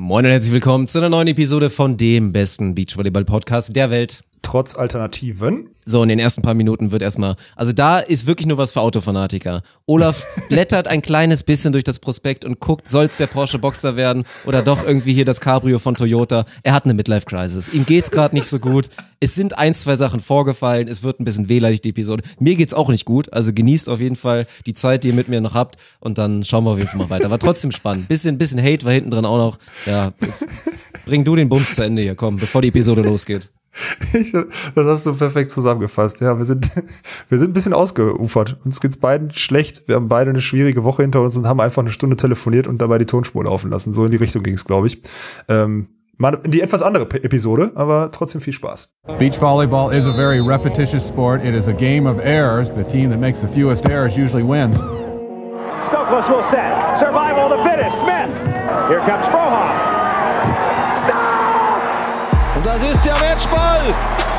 Moin und herzlich willkommen zu einer neuen Episode von dem besten Beachvolleyball-Podcast der Welt. Trotz Alternativen. So, in den ersten paar Minuten wird erstmal, also da ist wirklich nur was für Autofanatiker. Olaf blättert ein kleines bisschen durch das Prospekt und guckt, soll's der Porsche Boxster werden oder doch irgendwie hier das Cabrio von Toyota. Er hat eine Midlife-Crisis. Ihm geht's gerade nicht so gut. Es sind 1-2 Sachen vorgefallen. Es wird ein bisschen wehleidig, die Episode. Mir geht's auch nicht gut. Also genießt auf jeden Fall die Zeit, die ihr mit mir noch habt. Und dann schauen wir auf jeden Fall mal weiter. War trotzdem spannend. Bisschen Hate war hinten drin auch noch. Ja, bring du den Bums zu Ende hier, komm, bevor die Episode losgeht. Das hast du perfekt zusammengefasst. Ja, wir sind ein bisschen ausgeufert. Uns geht's beiden schlecht. Wir haben beide eine schwierige Woche hinter uns und haben einfach eine Stunde telefoniert und dabei die Tonspur laufen lassen. So in die Richtung ging's, glaube ich. Mal die etwas andere Episode, aber trotzdem viel Spaß. Beach volleyball is a very repetitious sport. It is a game of errors. The team that makes the fewest errors usually wins. Stokos will set. Survival of the fittest. Smith. Here comes Frohoff. Und das ist der Matchball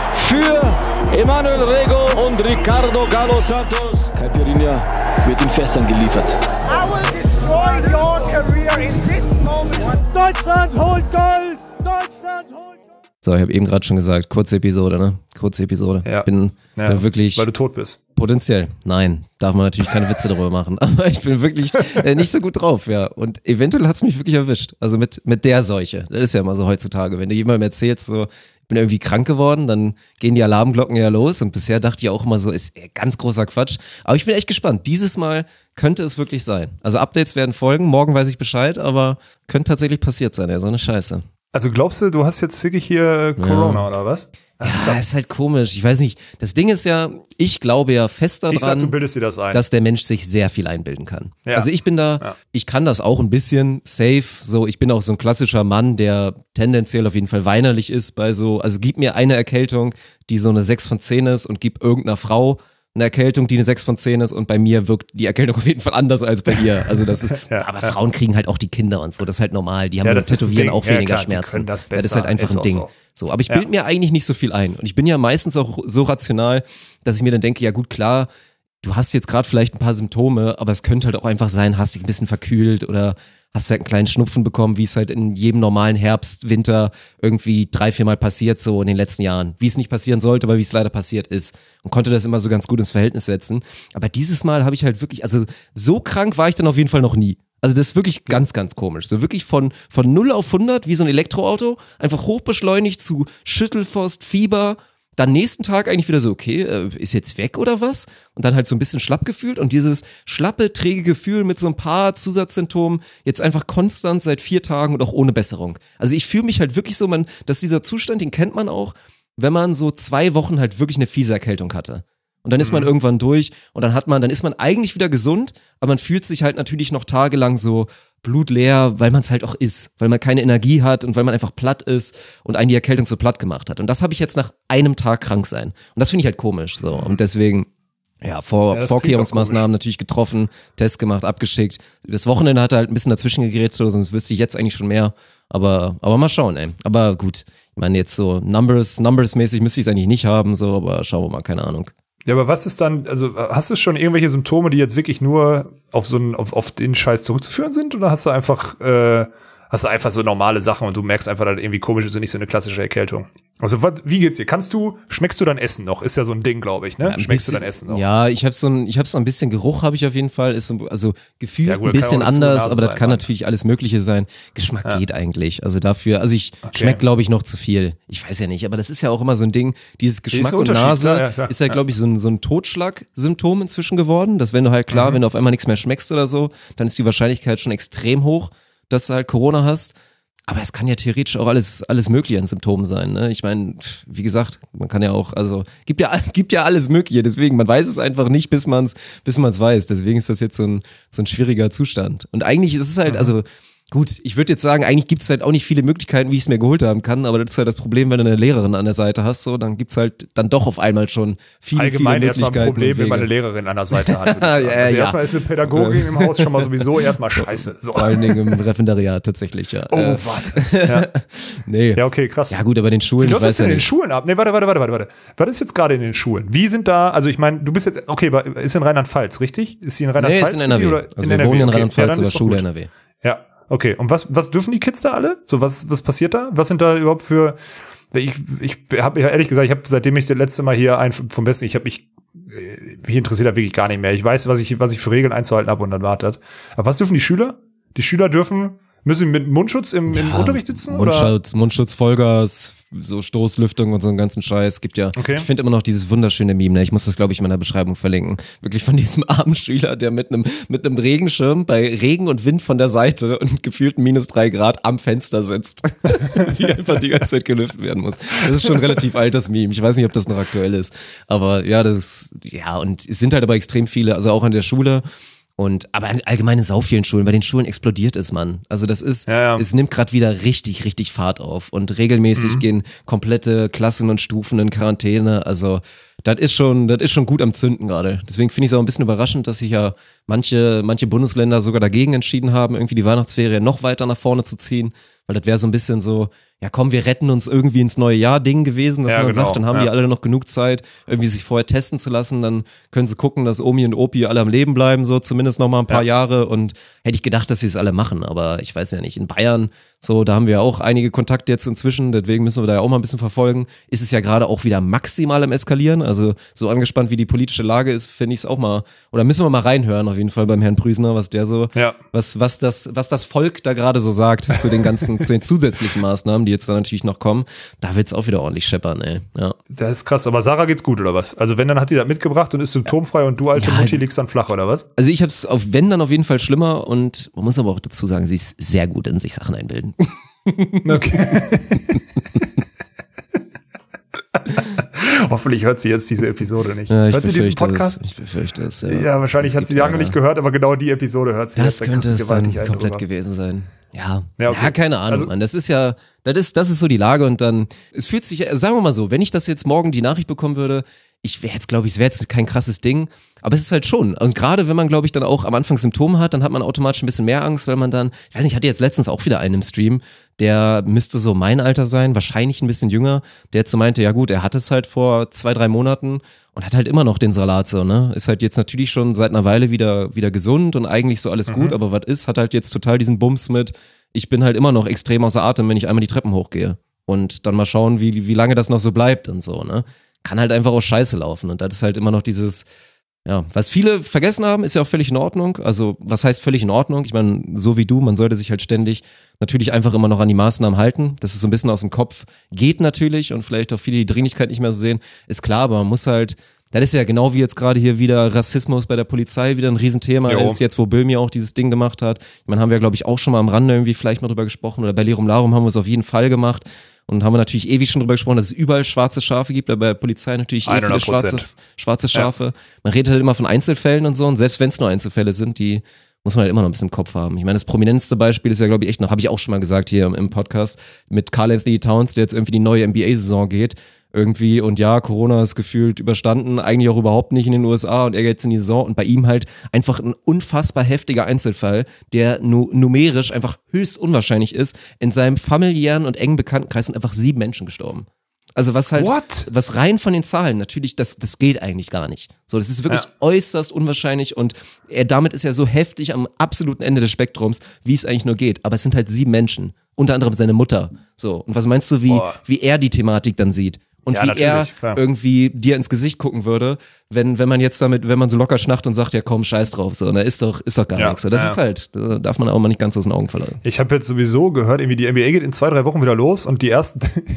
für Emanuel Rego und Ricardo Galo Santos. Caipirinha wird in Fässern geliefert. I will destroy your career in this moment. Deutschland holt Gold! Deutschland holt Gold! So, ich habe eben gerade schon gesagt, kurze Episode, ne? Kurze Episode. Ja. Bin wirklich... Weil du tot bist. Potenziell. Nein, darf man natürlich keine Witze darüber machen. Aber ich bin wirklich nicht so gut drauf, ja. Und eventuell hat's mich wirklich erwischt. Also mit der Seuche. Das ist ja immer so heutzutage. Wenn du jemandem erzählst, so, ich bin irgendwie krank geworden, dann gehen die Alarmglocken ja los. Und bisher dachte ich auch immer so, ist ganz großer Quatsch. Aber ich bin echt gespannt. Dieses Mal könnte es wirklich sein. Also Updates werden folgen. Morgen weiß ich Bescheid, aber könnte tatsächlich passiert sein. Ja, so eine Scheiße. Also glaubst du hast jetzt wirklich hier Corona oder was? Ja, ist halt komisch. Ich weiß nicht. Das Ding ist ja, ich glaube ja fest daran, du bildest dir das ein, dass der Mensch sich sehr viel einbilden kann. Ja. Also ich bin da, ich kann das auch ein bisschen safe. So, ich bin auch so ein klassischer Mann, der tendenziell auf jeden Fall weinerlich ist bei so, also gib mir eine Erkältung, die so eine 6 von 10 ist und gib irgendeiner Frau eine Erkältung, die eine 6 von 10 ist und bei mir wirkt die Erkältung auf jeden Fall anders als bei ihr. Also das ist, aber Frauen kriegen halt auch die Kinder und so, das ist halt normal. Die haben beim Tätowieren auch weniger Schmerzen. Das ist halt einfach ein Ding. So, aber ich bilde mir eigentlich nicht so viel ein. Und ich bin ja meistens auch so rational, dass ich mir dann denke, ja gut, klar, du hast jetzt gerade vielleicht ein paar Symptome, aber es könnte halt auch einfach sein, hast dich ein bisschen verkühlt oder hast halt einen kleinen Schnupfen bekommen, wie es halt in jedem normalen Herbst, Winter irgendwie 3-4 Mal passiert, so in den letzten Jahren. Wie es nicht passieren sollte, aber wie es leider passiert ist. Und konnte das immer so ganz gut ins Verhältnis setzen. Aber dieses Mal habe ich halt wirklich, also so krank war ich dann auf jeden Fall noch nie. Also das ist wirklich ganz, ganz komisch. So wirklich von 0 auf 100, wie so ein Elektroauto, einfach hochbeschleunigt zu Schüttelfrost, Fieber, dann nächsten Tag eigentlich wieder so, okay, ist jetzt weg oder was? Und dann halt so ein bisschen schlapp gefühlt und dieses schlappe, träge Gefühl mit so ein paar Zusatzsymptomen jetzt einfach konstant seit 4 Tagen und auch ohne Besserung. Also ich fühle mich halt wirklich so, dass dieser Zustand, den kennt man auch, wenn man so 2 Wochen halt wirklich eine fiese Erkältung hatte. Und dann ist man irgendwann durch und dann ist man eigentlich wieder gesund, aber man fühlt sich halt natürlich noch tagelang so blutleer, weil man es halt auch ist, weil man keine Energie hat und weil man einfach platt ist und einen die Erkältung so platt gemacht hat. Und das habe ich jetzt nach einem Tag krank sein. Und das finde ich halt komisch so. Und deswegen, Vorkehrungsmaßnahmen natürlich getroffen, Test gemacht, abgeschickt. Das Wochenende hat halt ein bisschen dazwischen gegrätscht, sonst wüsste ich jetzt eigentlich schon mehr. Aber mal schauen, ey. Aber gut, ich meine jetzt so Numbers-mäßig müsste ich es eigentlich nicht haben, so, aber schauen wir mal, keine Ahnung. Ja, aber was ist dann, also hast du schon irgendwelche Symptome, die jetzt wirklich nur auf den Scheiß zurückzuführen sind? Oder hast du einfach so normale Sachen und du merkst einfach, dass irgendwie komisch ist und nicht so eine klassische Erkältung? Also wie geht's dir? Schmeckst du dein Essen noch? Ist ja so ein Ding, glaube ich, ne? Ja, schmeckst du dein Essen noch? Ja, ich habe so ein bisschen Geruch habe ich auf jeden Fall, ist so, also gefühlt ein bisschen anders, aber das kann natürlich alles Mögliche sein. Geschmack geht eigentlich, also dafür, also ich schmeck glaube ich noch zu viel. Ich weiß ja nicht, aber das ist ja auch immer so ein Ding, dieses Geschmack und Nase ist ja glaube ich so ein Totschlag-Symptom inzwischen geworden, dass wenn du halt wenn du auf einmal nichts mehr schmeckst oder so, dann ist die Wahrscheinlichkeit schon extrem hoch, dass du halt Corona hast. Aber es kann ja theoretisch auch alles Mögliche an Symptomen sein, ne? Ich meine, wie gesagt, man kann ja auch, also gibt ja alles Mögliche, deswegen, man weiß es einfach nicht, bis man's weiß. Deswegen ist das jetzt so ein schwieriger Zustand. Und eigentlich ist es halt, also gut, ich würde jetzt sagen, eigentlich gibt's halt auch nicht viele Möglichkeiten, wie ich es mir geholt haben kann, aber das ist halt das Problem, wenn du eine Lehrerin an der Seite hast, so, dann gibt's halt dann doch auf einmal schon viele Allgemein Möglichkeiten. Allgemein erstmal ein Problem, wenn man eine Lehrerin an der Seite hat, würde ich sagen. Also erstmal ist eine Pädagogin im Haus schon mal sowieso erstmal scheiße. So. Vor allen Dingen im Referendariat tatsächlich, ja. Oh, warte. Ja. Nee. Ja, okay, krass. Ja gut, aber in den Schulen, wie läuft das denn in den nicht. Schulen ab? Nee, warte. Was ist jetzt gerade in den Schulen? Wie sind da, also ich meine, du bist jetzt, okay, ist in Rheinland-Pfalz, richtig? Ist sie in Rheinland-Pfalz? Nee, ist in NRW. Oder also wir wohnen in Rheinland-Pfalz, aber Schule NRW. Ja, Okay, und was dürfen die Kids da alle? So, was passiert da? Was sind da überhaupt für, ich habe ja ehrlich gesagt, seitdem ich das letzte Mal hier vom Besten, mich interessiert da wirklich gar nicht mehr. Ich weiß, was ich für Regeln einzuhalten habe und dann wartet. Aber was dürfen die Schüler? Die Schüler müssen sie mit Mundschutz im Unterricht sitzen? Mundschutz, Vollgas, so Stoßlüftung und so einen ganzen Scheiß. Gibt ja, Ich finde immer noch dieses wunderschöne Meme, ne? Ich muss das, glaube ich, in meiner Beschreibung verlinken. Wirklich von diesem armen Schüler, der mit einem Regenschirm bei Regen und Wind von der Seite und gefühlten -3 Grad am Fenster sitzt. Wie einfach die ganze Zeit gelüftet werden muss. Das ist schon ein relativ altes Meme. Ich weiß nicht, ob das noch aktuell ist. Aber ja, und es sind halt aber extrem viele, also auch an der Schule. Aber allgemein in sau vielen Schulen, bei den Schulen explodiert es, Mann. Also das ist, es nimmt gerade wieder richtig, richtig Fahrt auf und regelmäßig gehen komplette Klassen und Stufen in Quarantäne. Also das ist schon gut am Zünden gerade. Deswegen finde ich es auch ein bisschen überraschend, dass sich ja manche Bundesländer sogar dagegen entschieden haben, irgendwie die Weihnachtsferien noch weiter nach vorne zu ziehen. Weil das wäre so ein bisschen so, ja komm, wir retten uns irgendwie ins neue Jahr Ding gewesen, dass man sagt, dann haben die alle noch genug Zeit, irgendwie sich vorher testen zu lassen, dann können sie gucken, dass Omi und Opi alle am Leben bleiben, so zumindest noch mal ein paar Jahre, und hätte ich gedacht, dass sie es alle machen, aber ich weiß ja nicht, in Bayern, so, da haben wir auch einige Kontakte jetzt inzwischen, deswegen müssen wir da ja auch mal ein bisschen verfolgen, ist es ja gerade auch wieder maximal am Eskalieren, also so angespannt wie die politische Lage ist, finde ich es auch mal, oder müssen wir mal reinhören auf jeden Fall beim Herrn Prüßner, was der so, was das Volk da gerade so sagt zu den zusätzlichen Maßnahmen, die jetzt da natürlich noch kommen, da wird's auch wieder ordentlich scheppern, ey. Ja. Das ist krass, aber Sarah geht's gut, oder was? Also wenn, dann hat die das mitgebracht und ist symptomfrei und du, alte Mutti, liegst dann flach, oder was? Also ich hab's dann auf jeden Fall schlimmer, und man muss aber auch dazu sagen, sie ist sehr gut in sich Sachen einbilden. Okay. Hoffentlich hört sie jetzt diese Episode nicht. Ja, hört sie diesen Podcast? Ich befürchte es, ja. Ja, wahrscheinlich hat sie lange nicht gehört, aber genau die Episode hört sie jetzt. Da könnte es dann komplett gewesen sein. Ja, okay. Keine Ahnung, also, Mann. Das ist so die Lage, und dann, es fühlt sich, sagen wir mal so, wenn ich das jetzt morgen die Nachricht bekommen würde, es wäre jetzt kein krasses Ding, aber es ist halt schon. Und gerade wenn man, glaube ich, dann auch am Anfang Symptome hat, dann hat man automatisch ein bisschen mehr Angst, weil man dann, ich weiß nicht, ich hatte jetzt letztens auch wieder einen im Stream, der müsste so mein Alter sein, wahrscheinlich ein bisschen jünger, der jetzt so meinte, ja gut, er hat es halt vor 2-3 Monaten und hat halt immer noch den Salat so, ne? Ist halt jetzt natürlich schon seit einer Weile wieder gesund und eigentlich so alles gut, aber was ist, hat halt jetzt total diesen Bums mit, ich bin halt immer noch extrem außer Atem, wenn ich einmal die Treppen hochgehe. Und dann mal schauen, wie lange das noch so bleibt und so, ne? Kann halt einfach auch scheiße laufen, und das ist halt immer noch dieses, ja, was viele vergessen haben, ist ja auch völlig in Ordnung. Also, was heißt völlig in Ordnung? Ich meine, so wie du, man sollte sich halt ständig natürlich einfach immer noch an die Maßnahmen halten. Das ist so ein bisschen aus dem Kopf, geht natürlich, und vielleicht auch viele die Dringlichkeit nicht mehr so sehen, ist klar, aber man muss halt, das ist ja genau wie jetzt gerade hier wieder Rassismus bei der Polizei wieder ein Riesenthema ist, jetzt wo Böhmi auch dieses Ding gemacht hat. Ich meine, haben wir, glaube ich, auch schon mal am Rande irgendwie vielleicht mal drüber gesprochen, oder bei Lirum Larum haben wir es auf jeden Fall gemacht. Und haben wir natürlich ewig schon drüber gesprochen, dass es überall schwarze Schafe gibt, aber bei der Polizei natürlich viele schwarze Schafe. Ja. Man redet halt immer von Einzelfällen und so, und selbst wenn es nur Einzelfälle sind, die muss man halt immer noch ein bisschen im Kopf haben. Ich meine, das prominenteste Beispiel ist ja, glaube ich, echt noch, habe ich auch schon mal gesagt hier im Podcast, mit Karl Anthony Towns, der jetzt irgendwie die neue NBA-Saison geht. Irgendwie, und ja, Corona ist gefühlt überstanden, eigentlich auch überhaupt nicht in den USA, und er geht jetzt in die Saison, und bei ihm halt einfach ein unfassbar heftiger Einzelfall, der numerisch einfach höchst unwahrscheinlich ist. In seinem familiären und engen Bekanntenkreis sind einfach 7 Menschen gestorben. Also was halt, was rein von den Zahlen, natürlich, das geht eigentlich gar nicht. So, das ist wirklich äußerst unwahrscheinlich, und damit ist er so heftig am absoluten Ende des Spektrums, wie es eigentlich nur geht. Aber es sind halt 7 Menschen, unter anderem seine Mutter. So, und was meinst du, wie er die Thematik dann sieht? Und wie er irgendwie dir ins Gesicht gucken würde, wenn man jetzt damit, wenn man so locker schnackt und sagt, ja komm, scheiß drauf, so, da ist doch gar nichts. So, das ist halt, da darf man auch mal nicht ganz aus den Augen verlieren. Ich habe jetzt sowieso gehört, irgendwie die NBA geht in 2-3 Wochen wieder los, und die ersten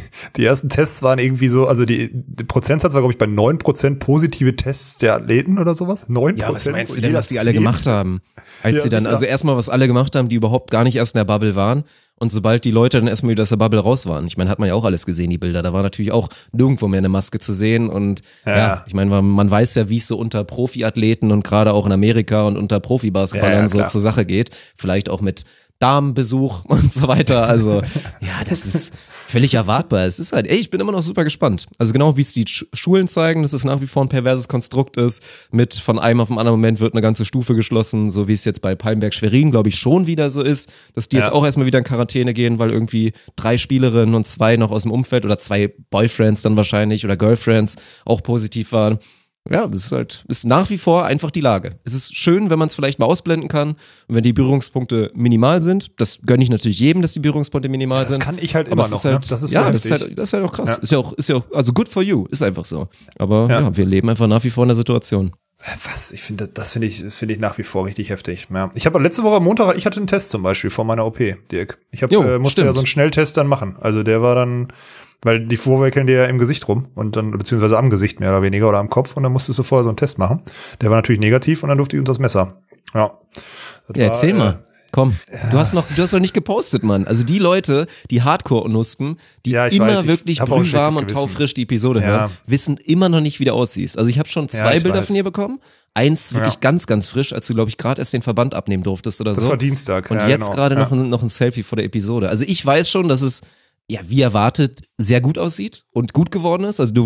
Tests waren irgendwie so, also der Prozentsatz war, glaube ich, bei 9% positive Tests der Athleten oder sowas. 9%. Ja, was meinst du denn, was die alle gemacht haben? Als sie dann, also erstmal, was alle gemacht haben, die überhaupt gar nicht erst in der Bubble waren. Und sobald die Leute dann erstmal wieder aus der Bubble raus waren, ich meine, hat man ja auch alles gesehen, die Bilder, da war natürlich auch nirgendwo mehr eine Maske zu sehen, und ich meine, man weiß ja, wie es so unter Profiathleten und gerade auch in Amerika und unter Profibasketballern so zur Sache geht, vielleicht auch mit Damenbesuch und so weiter, also ja, das ist völlig erwartbar. Es ist halt, ich bin immer noch super gespannt. Also genau wie es die Schulen zeigen, dass es nach wie vor ein perverses Konstrukt ist, mit von einem auf den anderen Moment wird eine ganze Stufe geschlossen, so wie es jetzt bei Palmberg-Schwerin, glaube ich, schon wieder so ist, dass die jetzt auch erstmal wieder in Quarantäne gehen, weil irgendwie 3 Spielerinnen und 2 noch aus dem Umfeld oder 2 Boyfriends dann wahrscheinlich oder Girlfriends auch positiv waren. Ja, das ist nach wie vor einfach die Lage. Es ist schön, wenn man es vielleicht mal ausblenden kann und wenn die Berührungspunkte minimal sind. Das gönne ich natürlich jedem, dass die Berührungspunkte minimal sind. Das kann ich halt aber immer noch. Halt, ne? Das ist halt auch krass. Ja. Ist ja auch, also good for you, ist einfach so. Aber ja, wir leben einfach nach wie vor in der Situation. Was? Das finde ich nach wie vor richtig heftig. Ja. Ich habe letzte Woche am Montag, ich hatte einen Test zum Beispiel vor meiner OP, Dirk. Ich musste ja so einen Schnelltest dann machen. Also der war dann, weil die vorwickeln dir ja im Gesicht rum und dann, beziehungsweise am Gesicht mehr oder weniger oder am Kopf und dann musstest du vorher so einen Test machen. Der war natürlich negativ und dann durfte ich unter das Messer. Ja. Erzähl mal. Komm, du hast noch nicht gepostet, Mann. Also die Leute, die Hardcore-Nuspen, die wirklich brühwarm und taufrisch die Episode hören, wissen immer noch nicht, wie du aussiehst. Also ich habe schon 2 Bilder von dir bekommen. Eins wirklich ganz, ganz frisch, als du, glaube ich, gerade erst den Verband abnehmen durftest oder so. Das war Dienstag. Und jetzt gerade noch ein Selfie vor der Episode. Also ich weiß schon, dass es, ja, wie erwartet, sehr gut aussieht und gut geworden ist. Also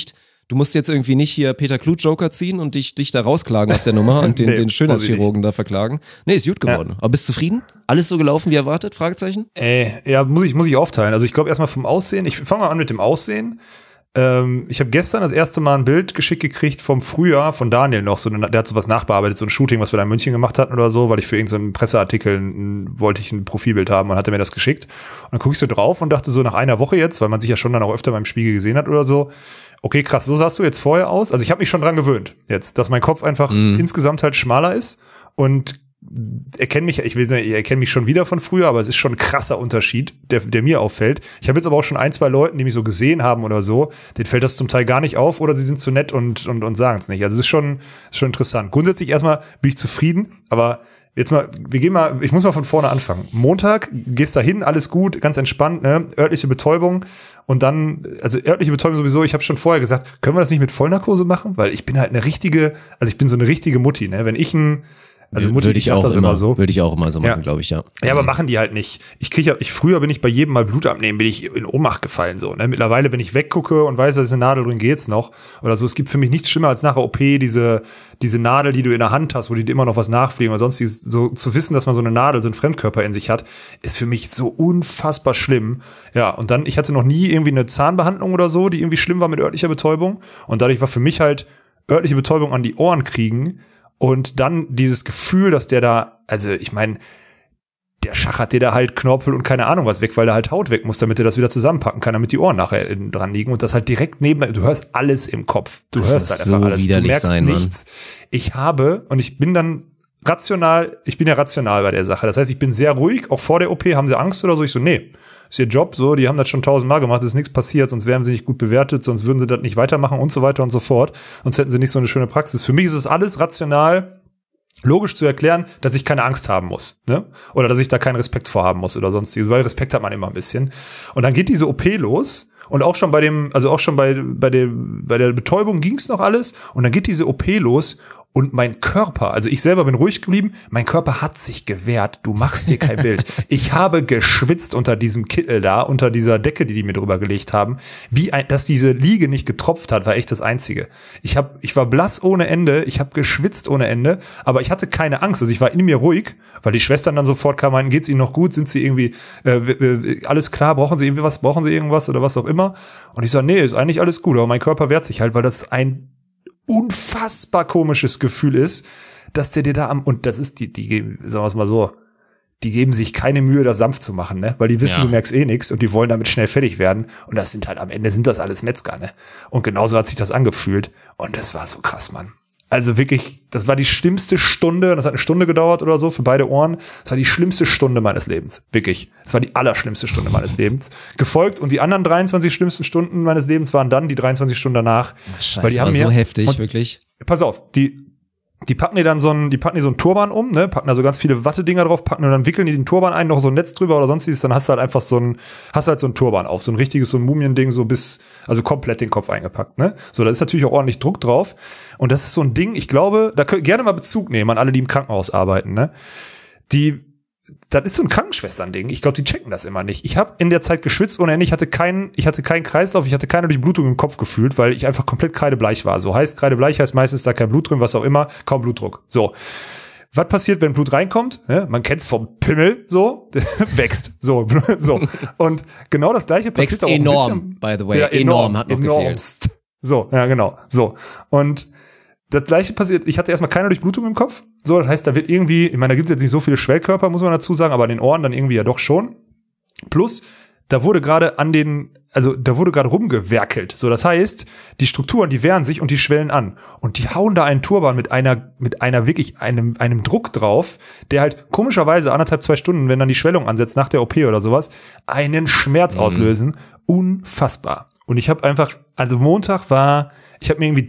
du musst jetzt irgendwie nicht hier Peter Kluth Joker ziehen und dich da rausklagen aus der Nummer und den Schönheitschirurgen da verklagen. Nee, ist gut geworden. Ja. Aber bist du zufrieden? Alles so gelaufen wie erwartet? Fragezeichen? Ja, muss ich aufteilen. Also ich glaube erstmal vom Aussehen. Ich fange mal an mit dem Aussehen. Ich habe gestern das erste Mal ein Bild geschickt gekriegt vom Frühjahr von Daniel noch. Der hat so was nachbearbeitet, so ein Shooting, was wir da in München gemacht hatten oder so, weil ich für irgendeinen Presseartikel wollte ich ein Profilbild haben und hat er mir das geschickt. Und dann gucke ich so drauf und dachte so nach einer Woche jetzt, weil man sich ja schon dann auch öfter beim Spiegel gesehen hat oder so, okay, krass, so sahst du jetzt vorher aus. Also ich habe mich schon dran gewöhnt jetzt, dass mein Kopf einfach insgesamt halt schmaler ist und erkenne mich schon wieder von früher, aber es ist schon ein krasser Unterschied, der mir auffällt. Ich habe jetzt aber auch schon 1, 2 Leuten, die mich so gesehen haben oder so, denen fällt das zum Teil gar nicht auf oder sie sind zu nett und sagen es nicht. Also es ist schon interessant. Grundsätzlich erstmal bin ich zufrieden, aber jetzt mal, ich muss mal von vorne anfangen. Montag, gehst da hin, alles gut, ganz entspannt, ne? Örtliche Betäubung und dann, also örtliche Betäubung sowieso, ich habe schon vorher gesagt, können wir das nicht mit Vollnarkose machen? Weil ich bin halt ich bin so eine richtige Mutti, ne? Wenn ich Mutti, würde ich auch immer so machen, glaube ich, ja. Ja, aber machen die halt nicht. Früher bin ich bei jedem Mal Blut abnehmen, bin ich in Ohnmacht gefallen, so, ne? Mittlerweile, wenn ich weggucke und weiß, da ist eine Nadel drin, geht's noch. Oder so. Es gibt für mich nichts schlimmer als nach der OP diese Nadel, die du in der Hand hast, wo die dir immer noch was nachfliegen oder sonst so zu wissen, dass man so eine Nadel, so einen Fremdkörper in sich hat, ist für mich so unfassbar schlimm. Ja, und dann, ich hatte noch nie irgendwie eine Zahnbehandlung oder so, die irgendwie schlimm war mit örtlicher Betäubung. Und dadurch war für mich halt örtliche Betäubung an die Ohren kriegen. Und dann dieses Gefühl, dass der da, also ich meine, der schachert dir da halt Knorpel und keine Ahnung was weg, weil der halt Haut weg muss, damit er das wieder zusammenpacken kann, damit die Ohren nachher dran liegen und das halt direkt neben, du hörst alles im Kopf. Du hörst halt einfach alles. Du merkst nichts. Ich bin dann rational bei der Sache. Das heißt, ich bin sehr ruhig, auch vor der OP, haben sie Angst oder so? Ich so, nee, ist ihr Job, so, die haben das schon 1000-mal gemacht, ist nichts passiert, sonst wären sie nicht gut bewertet, sonst würden sie das nicht weitermachen und so weiter und so fort, sonst hätten sie nicht so eine schöne Praxis. Für mich ist es alles rational, logisch zu erklären, dass ich keine Angst haben muss, ne? Oder dass ich da keinen Respekt vorhaben muss oder sonstiges, weil Respekt hat man immer ein bisschen. Und dann geht diese OP los und auch schon bei der Betäubung ging's noch alles und dann geht diese OP los. Und mein Körper, also ich selber bin ruhig geblieben, mein Körper hat sich gewehrt, du machst dir kein Bild. Ich habe geschwitzt unter diesem Kittel da, unter dieser Decke, die mir drüber gelegt haben. Dass diese Liege nicht getropft hat, war echt das Einzige. Ich war blass ohne Ende, ich habe geschwitzt ohne Ende, aber ich hatte keine Angst, also ich war in mir ruhig, weil die Schwestern dann sofort kamen, meinten, geht's Ihnen noch gut, sind Sie irgendwie, alles klar, brauchen Sie irgendwas oder was auch immer? Und ich sage, nee, ist eigentlich alles gut, aber mein Körper wehrt sich halt, weil das ein unfassbar komisches Gefühl ist, dass der dir da und das ist sagen wir es mal so, die geben sich keine Mühe, das sanft zu machen, ne? Weil die wissen, du merkst eh nichts und die wollen damit schnell fertig werden und das sind halt am Ende sind das alles Metzger, ne? Und genauso hat sich das angefühlt und das war so krass, Mann. Also wirklich, das war die schlimmste Stunde, das hat eine Stunde gedauert oder so für beide Ohren. Das war die schlimmste Stunde meines Lebens, wirklich. Das war die allerschlimmste Stunde meines Lebens. Gefolgt und die anderen 23 schlimmsten Stunden meines Lebens waren dann die 23 Stunden danach. Scheiße, weil die haben so heftig, wirklich. Pass auf, die packen dir dann so einen Turban um, ne, packen da so ganz viele Wattedinger drauf, packen und dann wickeln die den Turban ein, noch so ein Netz drüber oder sonstiges, dann hast du halt einfach so ein Turban auf, so ein richtiges, so ein Mumiending, also komplett den Kopf eingepackt, ne. So, da ist natürlich auch ordentlich Druck drauf und das ist so ein Ding, ich glaube, da könnt ihr gerne mal Bezug nehmen an alle, die im Krankenhaus arbeiten, ne. Das ist so ein Krankenschwestern-Ding. Ich glaube, die checken das immer nicht. Ich habe in der Zeit geschwitzt ohne Ende. Ich hatte keinen Kreislauf, ich hatte keine Durchblutung im Kopf gefühlt, weil ich einfach komplett kreidebleich war. So heißt kreidebleich, heißt meistens da kein Blut drin, was auch immer, kaum Blutdruck. So. Was passiert, wenn Blut reinkommt? Ja, man kennt's vom Pimmel, so, wächst. So. Und genau das Gleiche passiert auch ein bisschen. By the way. Ja, enorm hat noch gefehlt. So, ja, genau. So. Und das gleiche passiert, ich hatte erstmal keine Durchblutung im Kopf. So, das heißt, da wird irgendwie, ich meine, da gibt es jetzt nicht so viele Schwellkörper, muss man dazu sagen, aber an den Ohren dann irgendwie ja doch schon. Plus, da wurde gerade rumgewerkelt. So, das heißt, die Strukturen, die wehren sich und die schwellen an. Und die hauen da einen Turban mit einer wirklich einem Druck drauf, der halt komischerweise 1,5-2 Stunden, wenn dann die Schwellung ansetzt nach der OP oder sowas, einen Schmerz auslösen. Unfassbar. Und ich habe einfach, also Montag ich habe mir irgendwie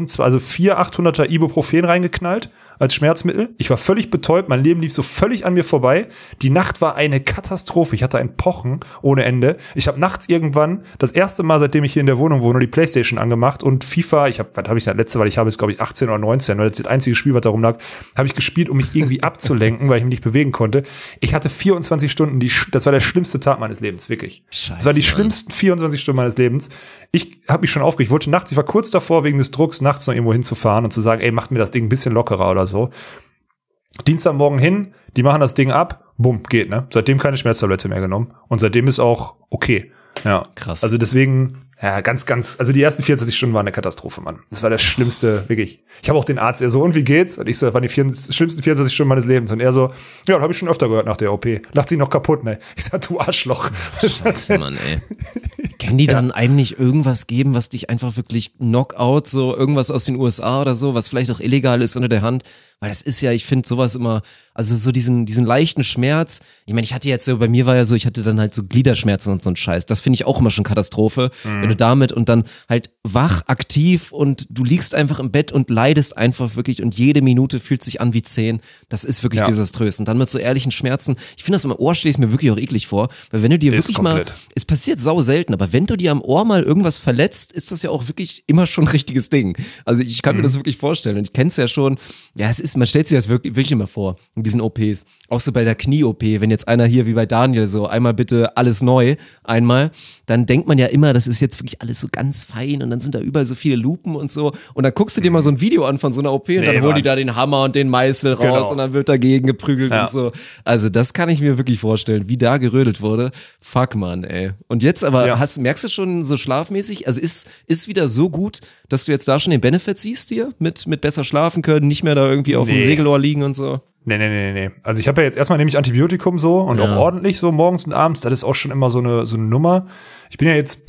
4 800er Ibuprofen reingeknallt als Schmerzmittel. Ich war völlig betäubt, mein Leben lief so völlig an mir vorbei. Die Nacht war eine Katastrophe. Ich hatte ein Pochen ohne Ende. Ich habe nachts irgendwann, das erste Mal, seitdem ich hier in der Wohnung wohne, die Playstation angemacht und FIFA, was habe ich das letzte, weil ich habe jetzt, glaube ich, 18 oder 19, weil das ist das einzige Spiel, was da rumlag, habe ich gespielt, um mich irgendwie abzulenken, weil ich mich nicht bewegen konnte. Ich hatte 24 Stunden, das war der schlimmste Tag meines Lebens, wirklich. Scheiße, das war die schlimmsten 24 Stunden meines Lebens. Ich habe mich schon aufgeregt. Ich war kurz davor, wegen des Drucks nachts noch irgendwo hinzufahren und zu sagen, ey, macht mir das Ding ein bisschen lockerer oder so. Dienstagmorgen hin, die machen das Ding ab, bumm, geht, ne? Seitdem keine Schmerztablette mehr genommen. Und seitdem ist auch okay. Ja. Krass. Also deswegen, ja, also die ersten 24 Stunden waren eine Katastrophe, Mann. Das war das Schlimmste, wirklich. Ich habe auch den Arzt, er so, und wie geht's? Und ich so, das waren die schlimmsten 24 Stunden meines Lebens. Und er so, ja, das habe ich schon öfter gehört nach der OP. Lacht sie noch kaputt, ne? Ich sag, du Arschloch. Scheiße, Mann, ey. Können die dann einem nicht irgendwas geben, was dich einfach wirklich Knockout, so irgendwas aus den USA oder so, was vielleicht auch illegal ist unter der Hand? Weil das ist ja, ich finde sowas immer, also so diesen leichten Schmerz. Ich meine, ich hatte jetzt so, bei mir war ja so, ich hatte dann halt so Gliederschmerzen und so ein Scheiß. Das finde ich auch immer schon Katastrophe, wenn du damit und dann halt wach, aktiv und du liegst einfach im Bett und leidest einfach wirklich und jede Minute fühlt sich an wie 10. Das ist wirklich desaströs. Und dann mit so ehrlichen Schmerzen, ich finde das im Ohr stelle ich mir wirklich auch eklig vor, weil wenn du dir wirklich komplett. Es passiert sau selten, aber wenn du dir am Ohr mal irgendwas verletzt, ist das ja auch wirklich immer schon ein richtiges Ding. Also ich kann mir das wirklich vorstellen und ich kenne es ja schon, ja, man stellt sich das wirklich immer vor, in diesen OPs. Auch so bei der Knie-OP, wenn jetzt einer hier wie bei Daniel so, einmal bitte alles neu, einmal, dann denkt man ja immer, das ist jetzt wirklich alles so ganz fein und dann sind da überall so viele Lupen und so und dann guckst du dir mal so ein Video an von so einer OP und dann holen die da den Hammer und den Meißel raus und dann wird dagegen geprügelt und so. Also das kann ich mir wirklich vorstellen, wie da gerödelt wurde. Fuck, Mann, ey. Und jetzt aber, merkst du schon so schlafmäßig, also ist wieder so gut, dass du jetzt da schon den Benefit siehst dir mit besser schlafen können, nicht mehr da irgendwie auf dem Segelohr liegen und so? Nee. Also ich habe ja jetzt erstmal nämlich Antibiotikum so und auch ordentlich so morgens und abends. Das ist auch schon immer so eine Nummer. Ich bin ja jetzt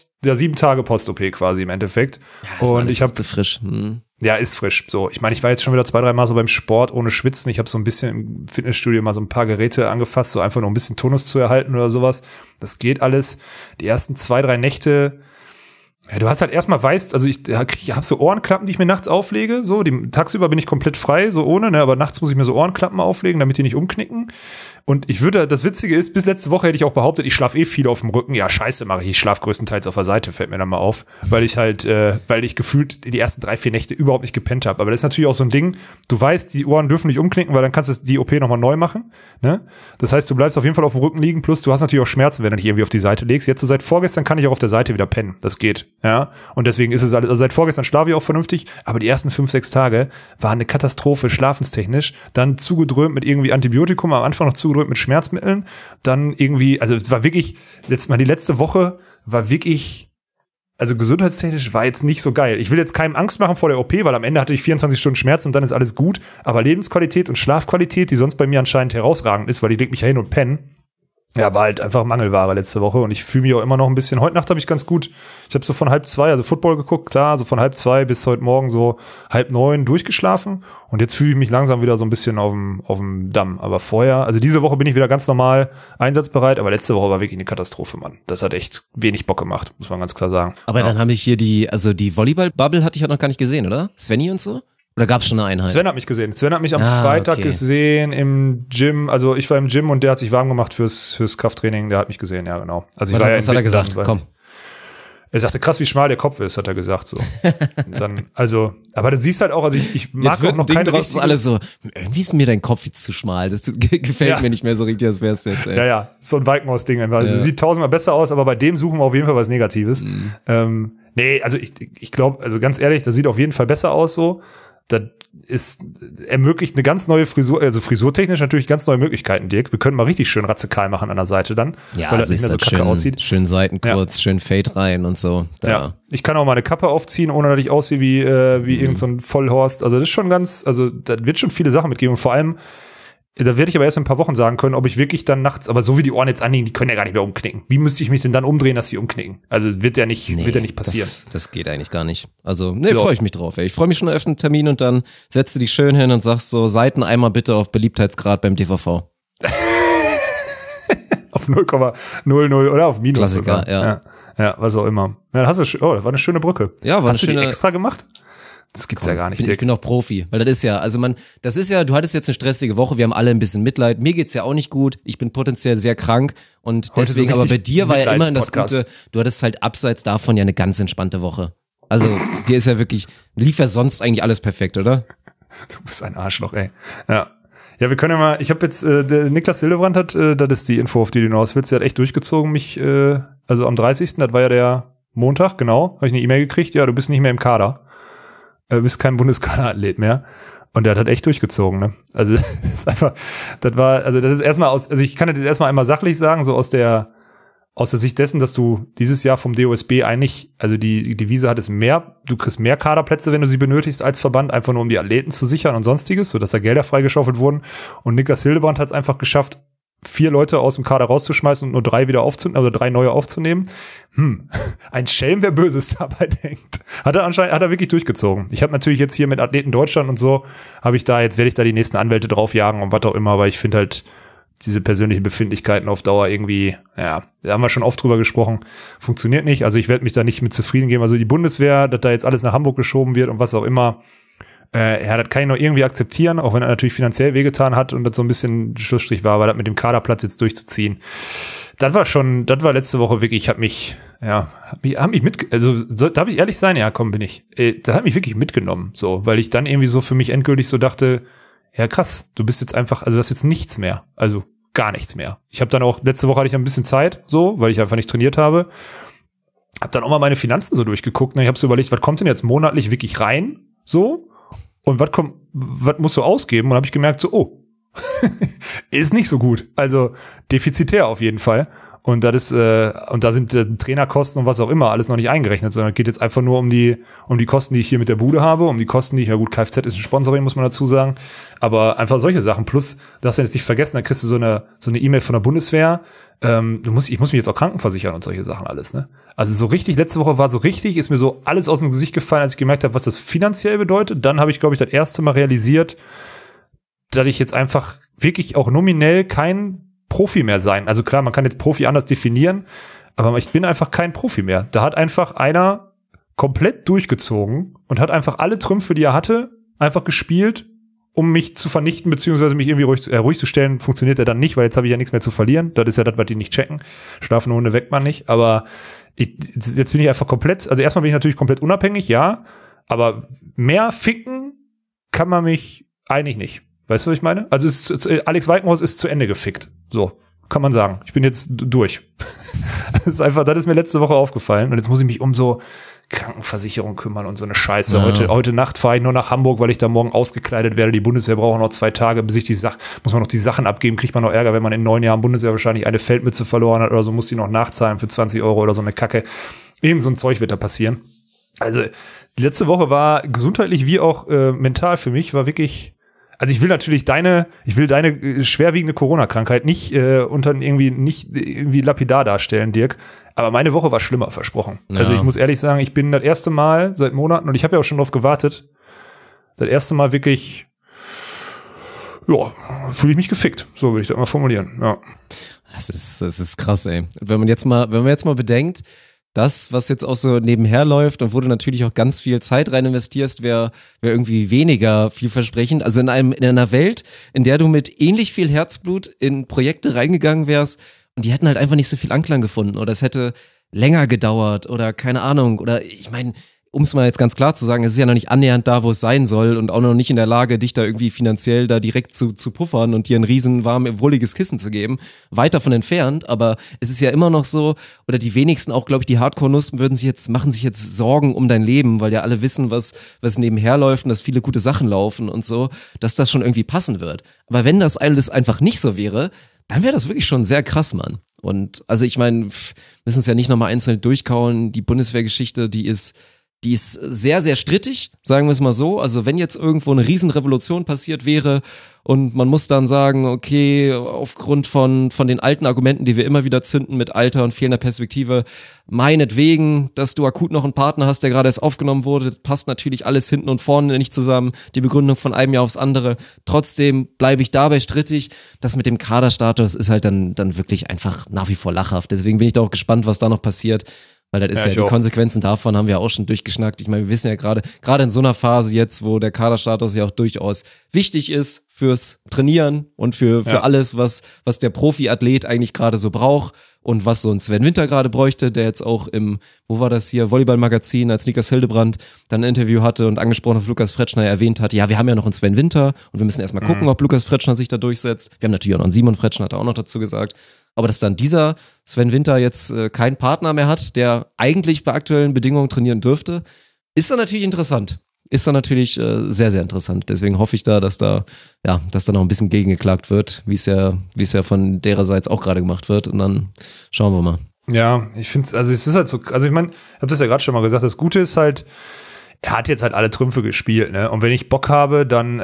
7 Tage Post-OP quasi im Endeffekt. Ja, und ich habe zu frisch. Ja, ist frisch. So, ich meine, ich war jetzt schon wieder 2-3 Mal so beim Sport ohne Schwitzen. Ich habe so ein bisschen im Fitnessstudio mal so ein paar Geräte angefasst, so einfach nur ein bisschen Tonus zu erhalten oder sowas. Das geht alles. Die ersten 2-3 Nächte. Ja, du hast halt erstmal also ich habe so Ohrenklappen, die ich mir nachts auflege, so, tagsüber bin ich komplett frei, so ohne, ne, aber nachts muss ich mir so Ohrenklappen auflegen, damit die nicht umknicken. Und das Witzige ist, bis letzte Woche hätte ich auch behauptet, ich schlafe viel auf dem Rücken. Ja, scheiße mache ich schlafe größtenteils auf der Seite, fällt mir dann mal auf, weil ich gefühlt die ersten 3-4 Nächte überhaupt nicht gepennt habe. Aber das ist natürlich auch so ein Ding, du weißt, die Ohren dürfen nicht umknicken, weil dann kannst du die OP nochmal neu machen, ne? Das heißt, du bleibst auf jeden Fall auf dem Rücken liegen, plus du hast natürlich auch Schmerzen, wenn du dich irgendwie auf die Seite legst. Jetzt so seit vorgestern kann ich auch auf der Seite wieder pennen. Das geht, ja? Und deswegen ist es also seit vorgestern schlafe ich auch vernünftig, aber die ersten 5-6 Tage waren eine Katastrophe schlafenstechnisch, dann zugedröhnt mit irgendwie Antibiotikum, am Anfang noch zugedröhnt mit Schmerzmitteln, dann irgendwie, also es war wirklich, die letzte Woche war wirklich, also gesundheitstechnisch war jetzt nicht so geil. Ich will jetzt keinem Angst machen vor der OP, weil am Ende hatte ich 24 Stunden Schmerzen und dann ist alles gut, aber Lebensqualität und Schlafqualität, die sonst bei mir anscheinend herausragend ist, weil die legt mich ja hin und pennen, ja, war halt einfach Mangelware letzte Woche und ich fühle mich auch immer noch ein bisschen. Heute Nacht habe ich ganz gut, ich habe so von 1:30, also Football geguckt, klar, so von 1:30 bis heute Morgen so 8:30 durchgeschlafen und jetzt fühle ich mich langsam wieder so ein bisschen auf dem Damm. Aber vorher, also diese Woche bin ich wieder ganz normal einsatzbereit, aber letzte Woche war wirklich eine Katastrophe, Mann. Das hat echt wenig Bock gemacht, muss man ganz klar sagen. Aber dann habe ich hier die Volleyball-Bubble hatte ich ja noch gar nicht gesehen, oder? Svenny und so? Oder gab es schon eine Einheit? Sven hat mich gesehen. Sven hat mich am Freitag gesehen im Gym. Also ich war im Gym und der hat sich warm gemacht fürs Krafttraining. Der hat mich gesehen, ja genau. Also was hat er gesagt? Komm. Er sagte, krass, wie schmal der Kopf ist, hat er gesagt. So. Dann, also, aber du siehst halt auch, also ich mag jetzt auch noch keine richtige... alles so, irgendwie ist mir dein Kopf jetzt zu schmal. Das gefällt mir nicht mehr so richtig, als wär's jetzt. Ey. Ja, so ein Walkenhaus-Ding. Also sieht 1000-mal besser aus, aber bei dem suchen wir auf jeden Fall was Negatives. Nee, also ich glaube, also ganz ehrlich, das sieht auf jeden Fall besser aus so. ermöglicht eine ganz neue Frisur, also frisurtechnisch natürlich ganz neue Möglichkeiten, Dirk. Wir können mal richtig schön Radikal machen an der Seite dann, Ja, weil also das nicht mehr so kacke aussieht. Schön Seiten kurz, schön Fade rein und so. Ja, ich kann auch mal eine Kappe aufziehen, ohne dass ich aussehe wie irgend so ein Vollhorst. Also das ist schon da wird schon viele Sachen mitgeben und vor allem, da werde ich aber erst in ein paar Wochen sagen können, ob ich wirklich dann nachts, aber so wie die Ohren jetzt anliegen, die können ja gar nicht mehr umknicken. Wie müsste ich mich denn dann umdrehen, dass sie umknicken? Also wird ja nicht passieren. Das geht eigentlich gar nicht. Also, freue ich mich drauf. Ey. Ich freue mich schon auf den Termin und dann setzt du dich schön hin und sagst so, Seiten einmal bitte auf Beliebtheitsgrad beim DVV. Auf 0,00 oder auf Minus. Klassiker, sogar. Ja, was auch immer. Ja, das war eine schöne Brücke. Ja, hast du die extra gemacht? Das gibt's ja gar nicht. Ich bin auch Profi, weil das ist ja, du hattest jetzt eine stressige Woche, wir haben alle ein bisschen Mitleid, mir geht's ja auch nicht gut, ich bin potenziell sehr krank und deswegen, so aber bei dir war ja immerhin das Gute, du hattest halt abseits davon ja eine ganz entspannte Woche. Also, dir ist ja wirklich, lief ja sonst eigentlich alles perfekt, oder? Du bist ein Arschloch, ey. Ja, wir können ja mal, ich habe jetzt, der Niklas Hildebrand das ist die Info, auf die du hinaus willst, der hat echt durchgezogen, also am 30., das war ja der Montag, genau, habe ich eine E-Mail gekriegt, ja, du bist nicht mehr im Kader. Du bist kein Bundeskaderathlet mehr. Und der hat echt durchgezogen, ne? Also, das ist erstmal ich kann das erstmal einmal sachlich sagen, so aus der Sicht dessen, dass du dieses Jahr vom DOSB eigentlich, also die Devise hat es du kriegst mehr Kaderplätze, wenn du sie benötigst als Verband, einfach nur um die Athleten zu sichern und sonstiges, sodass da Gelder freigeschaufelt wurden. Und Niklas Hildebrand hat es einfach geschafft, 4 Leute aus dem Kader rauszuschmeißen und nur 3 wieder aufzunehmen, also 3 neue aufzunehmen. Ein Schelm, wer Böses dabei denkt. Hat er wirklich durchgezogen. Ich habe natürlich jetzt hier mit Athleten Deutschland und so, werde ich da die nächsten Anwälte draufjagen und was auch immer, aber ich finde halt diese persönlichen Befindlichkeiten auf Dauer irgendwie, da haben wir schon oft drüber gesprochen, funktioniert nicht. Also ich werde mich da nicht mit zufrieden geben. Also die Bundeswehr, dass da jetzt alles nach Hamburg geschoben wird und was auch immer, das kann ich noch irgendwie akzeptieren, auch wenn er natürlich finanziell wehgetan hat und das so ein bisschen Schlussstrich war, aber das mit dem Kaderplatz jetzt durchzuziehen. Das war letzte Woche wirklich, darf ich ehrlich sein? Ja, komm, bin ich. Das hat mich wirklich mitgenommen, so, weil ich dann irgendwie so für mich endgültig so dachte, ja krass, du bist jetzt einfach, also das ist jetzt nichts mehr, also gar nichts mehr. Ich habe dann auch, letzte Woche hatte ich ein bisschen Zeit, so, weil ich einfach nicht trainiert habe. Hab dann auch mal meine Finanzen so durchgeguckt, ne? Ich habe so überlegt, was kommt denn jetzt monatlich wirklich rein, so? Und was musst du ausgeben? Und habe ich gemerkt, so, ist nicht so gut. Also defizitär auf jeden Fall. Und das ist, und da sind Trainerkosten und was auch immer alles noch nicht eingerechnet, sondern es geht jetzt einfach nur um die Kosten, die ich hier mit der Bude habe, um die Kosten, die ich, ja gut, Kfz ist ein Sponsoring, muss man dazu sagen. Aber einfach solche Sachen. Plus, darfst du jetzt nicht vergessen, da kriegst du so eine E-Mail von der Bundeswehr. Ich muss mich jetzt auch krankenversichern und solche Sachen alles, ne? Also so richtig, letzte Woche war so richtig, ist mir so alles aus dem Gesicht gefallen, als ich gemerkt habe, was das finanziell bedeutet. Dann habe ich, glaube ich, das erste Mal realisiert, dass ich jetzt einfach wirklich auch nominell kein Profi mehr sein. Also klar, man kann jetzt Profi anders definieren, aber ich bin einfach kein Profi mehr. Da hat einfach einer komplett durchgezogen und hat einfach alle Trümpfe, die er hatte, einfach gespielt, um mich zu vernichten, beziehungsweise mich irgendwie ruhig zu stellen. Funktioniert er dann nicht, weil jetzt habe ich ja nichts mehr zu verlieren. Das ist ja das, was die nicht checken. Schlafende Hunde weckt man nicht. Aber jetzt bin ich einfach komplett, also erstmal bin ich natürlich komplett unabhängig, ja, aber mehr ficken kann man mich eigentlich nicht. Weißt du, was ich meine? Also Alex Walkenhorst ist zu Ende gefickt. So, kann man sagen. Ich bin jetzt durch. Das ist mir letzte Woche aufgefallen. Und jetzt muss ich mich um so Krankenversicherung kümmern und so eine Scheiße. Ja. Heute Nacht fahre ich nur nach Hamburg, weil ich da morgen ausgekleidet werde. Die Bundeswehr braucht noch 2 Tage, bis muss man noch die Sachen abgeben. Kriegt man noch Ärger, wenn man in 9 Jahren Bundeswehr wahrscheinlich eine Feldmütze verloren hat oder so, muss die noch nachzahlen für 20 Euro oder so eine Kacke. Irgend so ein Zeug wird da passieren. Also, die letzte Woche war gesundheitlich wie auch mental für mich, war wirklich. Also ich will deine schwerwiegende Corona-Krankheit nicht irgendwie lapidar darstellen, Dirk. Aber meine Woche war schlimmer, versprochen. Ja. Also ich muss ehrlich sagen, ich bin das erste Mal seit Monaten, und ich habe ja auch schon drauf gewartet, das erste Mal wirklich, fühle ich mich gefickt. So würde ich das mal formulieren, ja. Das ist krass, ey. Wenn man jetzt mal bedenkt, das, was jetzt auch so nebenher läuft und wo du natürlich auch ganz viel Zeit rein investierst, wäre irgendwie weniger vielversprechend. Also in einer Welt, in der du mit ähnlich viel Herzblut in Projekte reingegangen wärst und die hätten halt einfach nicht so viel Anklang gefunden oder es hätte länger gedauert oder keine Ahnung. Oder ich meine, um es mal jetzt ganz klar zu sagen, es ist ja noch nicht annähernd da, wo es sein soll und auch noch nicht in der Lage, dich da irgendwie finanziell da direkt zu puffern und dir ein riesen wohliges Kissen zu geben. Weit davon entfernt, aber es ist ja immer noch so, oder die wenigsten auch, glaube ich, die Hardcore-Nussen machen sich jetzt Sorgen um dein Leben, weil ja alle wissen, was nebenher läuft und dass viele gute Sachen laufen und so, dass das schon irgendwie passen wird. Aber wenn das alles einfach nicht so wäre, dann wäre das wirklich schon sehr krass, Mann. Und also ich meine, müssen es ja nicht nochmal einzeln durchkauen, die Bundeswehrgeschichte, die ist sehr, sehr strittig, sagen wir es mal so. Also wenn jetzt irgendwo eine Riesenrevolution passiert wäre und man muss dann sagen, okay, aufgrund von den alten Argumenten, die wir immer wieder zünden mit Alter und fehlender Perspektive, meinetwegen, dass du akut noch einen Partner hast, der gerade erst aufgenommen wurde, passt natürlich alles hinten und vorne nicht zusammen, die Begründung von einem Jahr aufs andere. Trotzdem bleibe ich dabei strittig. Das mit dem Kaderstatus ist halt dann wirklich einfach nach wie vor lachhaft. Deswegen bin ich da auch gespannt, was da noch passiert. Weil das ist ja die Konsequenzen davon haben wir auch schon durchgeschnackt. Ich meine, wir wissen ja gerade in so einer Phase jetzt, wo der Kaderstatus ja auch durchaus wichtig ist fürs Trainieren und für alles, was der Profiathlet eigentlich gerade so braucht und was so ein Sven Winter gerade bräuchte, der jetzt auch wo war das hier, Volleyball-Magazin, als Niklas Hildebrand dann ein Interview hatte und angesprochen auf Lukas Fretschner erwähnt hat, ja, wir haben ja noch einen Sven Winter und wir müssen erstmal gucken, ob Lukas Fretschner sich da durchsetzt. Wir haben natürlich auch noch einen Simon Fretschner, hat er auch noch dazu gesagt. Aber dass dann dieser Sven Winter jetzt keinen Partner mehr hat, der eigentlich bei aktuellen Bedingungen trainieren dürfte, ist dann natürlich interessant. Ist dann natürlich sehr, sehr interessant. Deswegen hoffe ich dass da noch ein bisschen gegengeklagt wird, wie es ja von dererseits auch gerade gemacht wird. Und dann schauen wir mal. Ja, ich finde, also es ist halt so, also ich meine, ich habe das ja gerade schon mal gesagt, das Gute ist halt, er hat jetzt halt alle Trümpfe gespielt, ne? Und wenn ich Bock habe, dann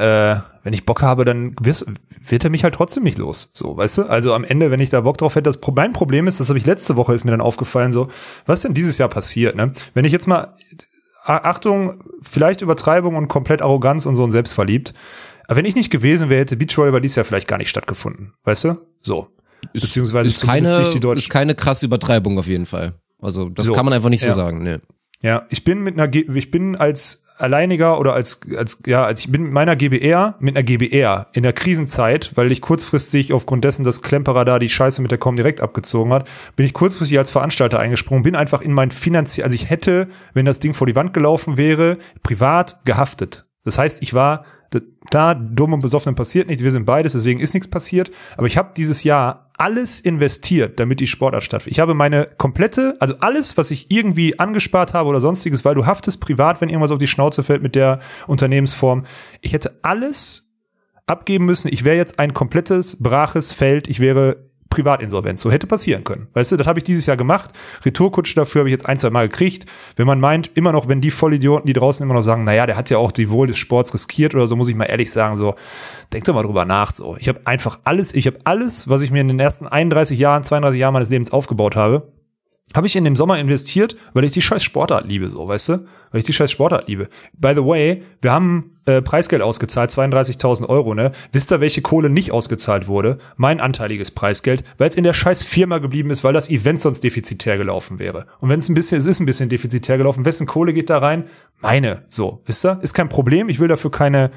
wird er mich halt trotzdem nicht los. So, weißt du? Also am Ende, wenn ich da Bock drauf hätte, mein Problem ist, das habe ich letzte Woche, ist mir dann aufgefallen, so, was denn dieses Jahr passiert, ne? Wenn ich jetzt mal, Achtung, vielleicht Übertreibung und komplett Arroganz und so und selbstverliebt, aber wenn ich nicht gewesen wäre, hätte Beachvolleyball dieses Jahr vielleicht gar nicht stattgefunden. Weißt du? So. Beziehungsweise ist keine krasse Übertreibung auf jeden Fall. Also das so, kann man einfach nicht so sagen, ne. Ja, ich bin als Alleiniger oder ich bin mit meiner GBR in der Krisenzeit, weil ich kurzfristig aufgrund dessen, dass Klemperer da die Scheiße mit der Comdirect abgezogen hat, bin ich kurzfristig als Veranstalter eingesprungen, bin einfach in mein also ich hätte, wenn das Ding vor die Wand gelaufen wäre, privat gehaftet. Das heißt, ich war da, dumm und besoffen passiert nichts, wir sind beides, deswegen ist nichts passiert, aber ich habe dieses Jahr alles investiert, damit die Sportart stattfindet. Ich habe meine komplette, also alles, was ich irgendwie angespart habe oder sonstiges, weil du haftest privat, wenn irgendwas auf die Schnauze fällt mit der Unternehmensform. Ich hätte alles abgeben müssen. Ich wäre jetzt ein komplettes, braches Feld. Ich wäre Privatinsolvenz. So hätte passieren können. Weißt du, das habe ich dieses Jahr gemacht. Retourkutsche dafür habe ich jetzt 1-2 Mal gekriegt. Wenn man meint, immer noch, wenn die Vollidioten, die draußen immer noch sagen, naja, der hat ja auch die Wohl des Sports riskiert oder so, muss ich mal ehrlich sagen, so, denk doch mal drüber nach, so. Ich habe alles, was ich mir in den ersten 32 Jahren meines Lebens aufgebaut habe, habe ich in dem Sommer investiert, weil ich die scheiß Sportart liebe, so, weißt du? Weil ich die scheiß Sportart liebe. By the way, wir haben Preisgeld ausgezahlt, 32.000 €, ne? Wisst ihr, welche Kohle nicht ausgezahlt wurde? Mein anteiliges Preisgeld, weil es in der scheiß Firma geblieben ist, weil das Event sonst defizitär gelaufen wäre. Und wenn es ist ein bisschen defizitär gelaufen, wessen Kohle geht da rein? Meine, so, wisst ihr? Ist kein Problem, ich will dafür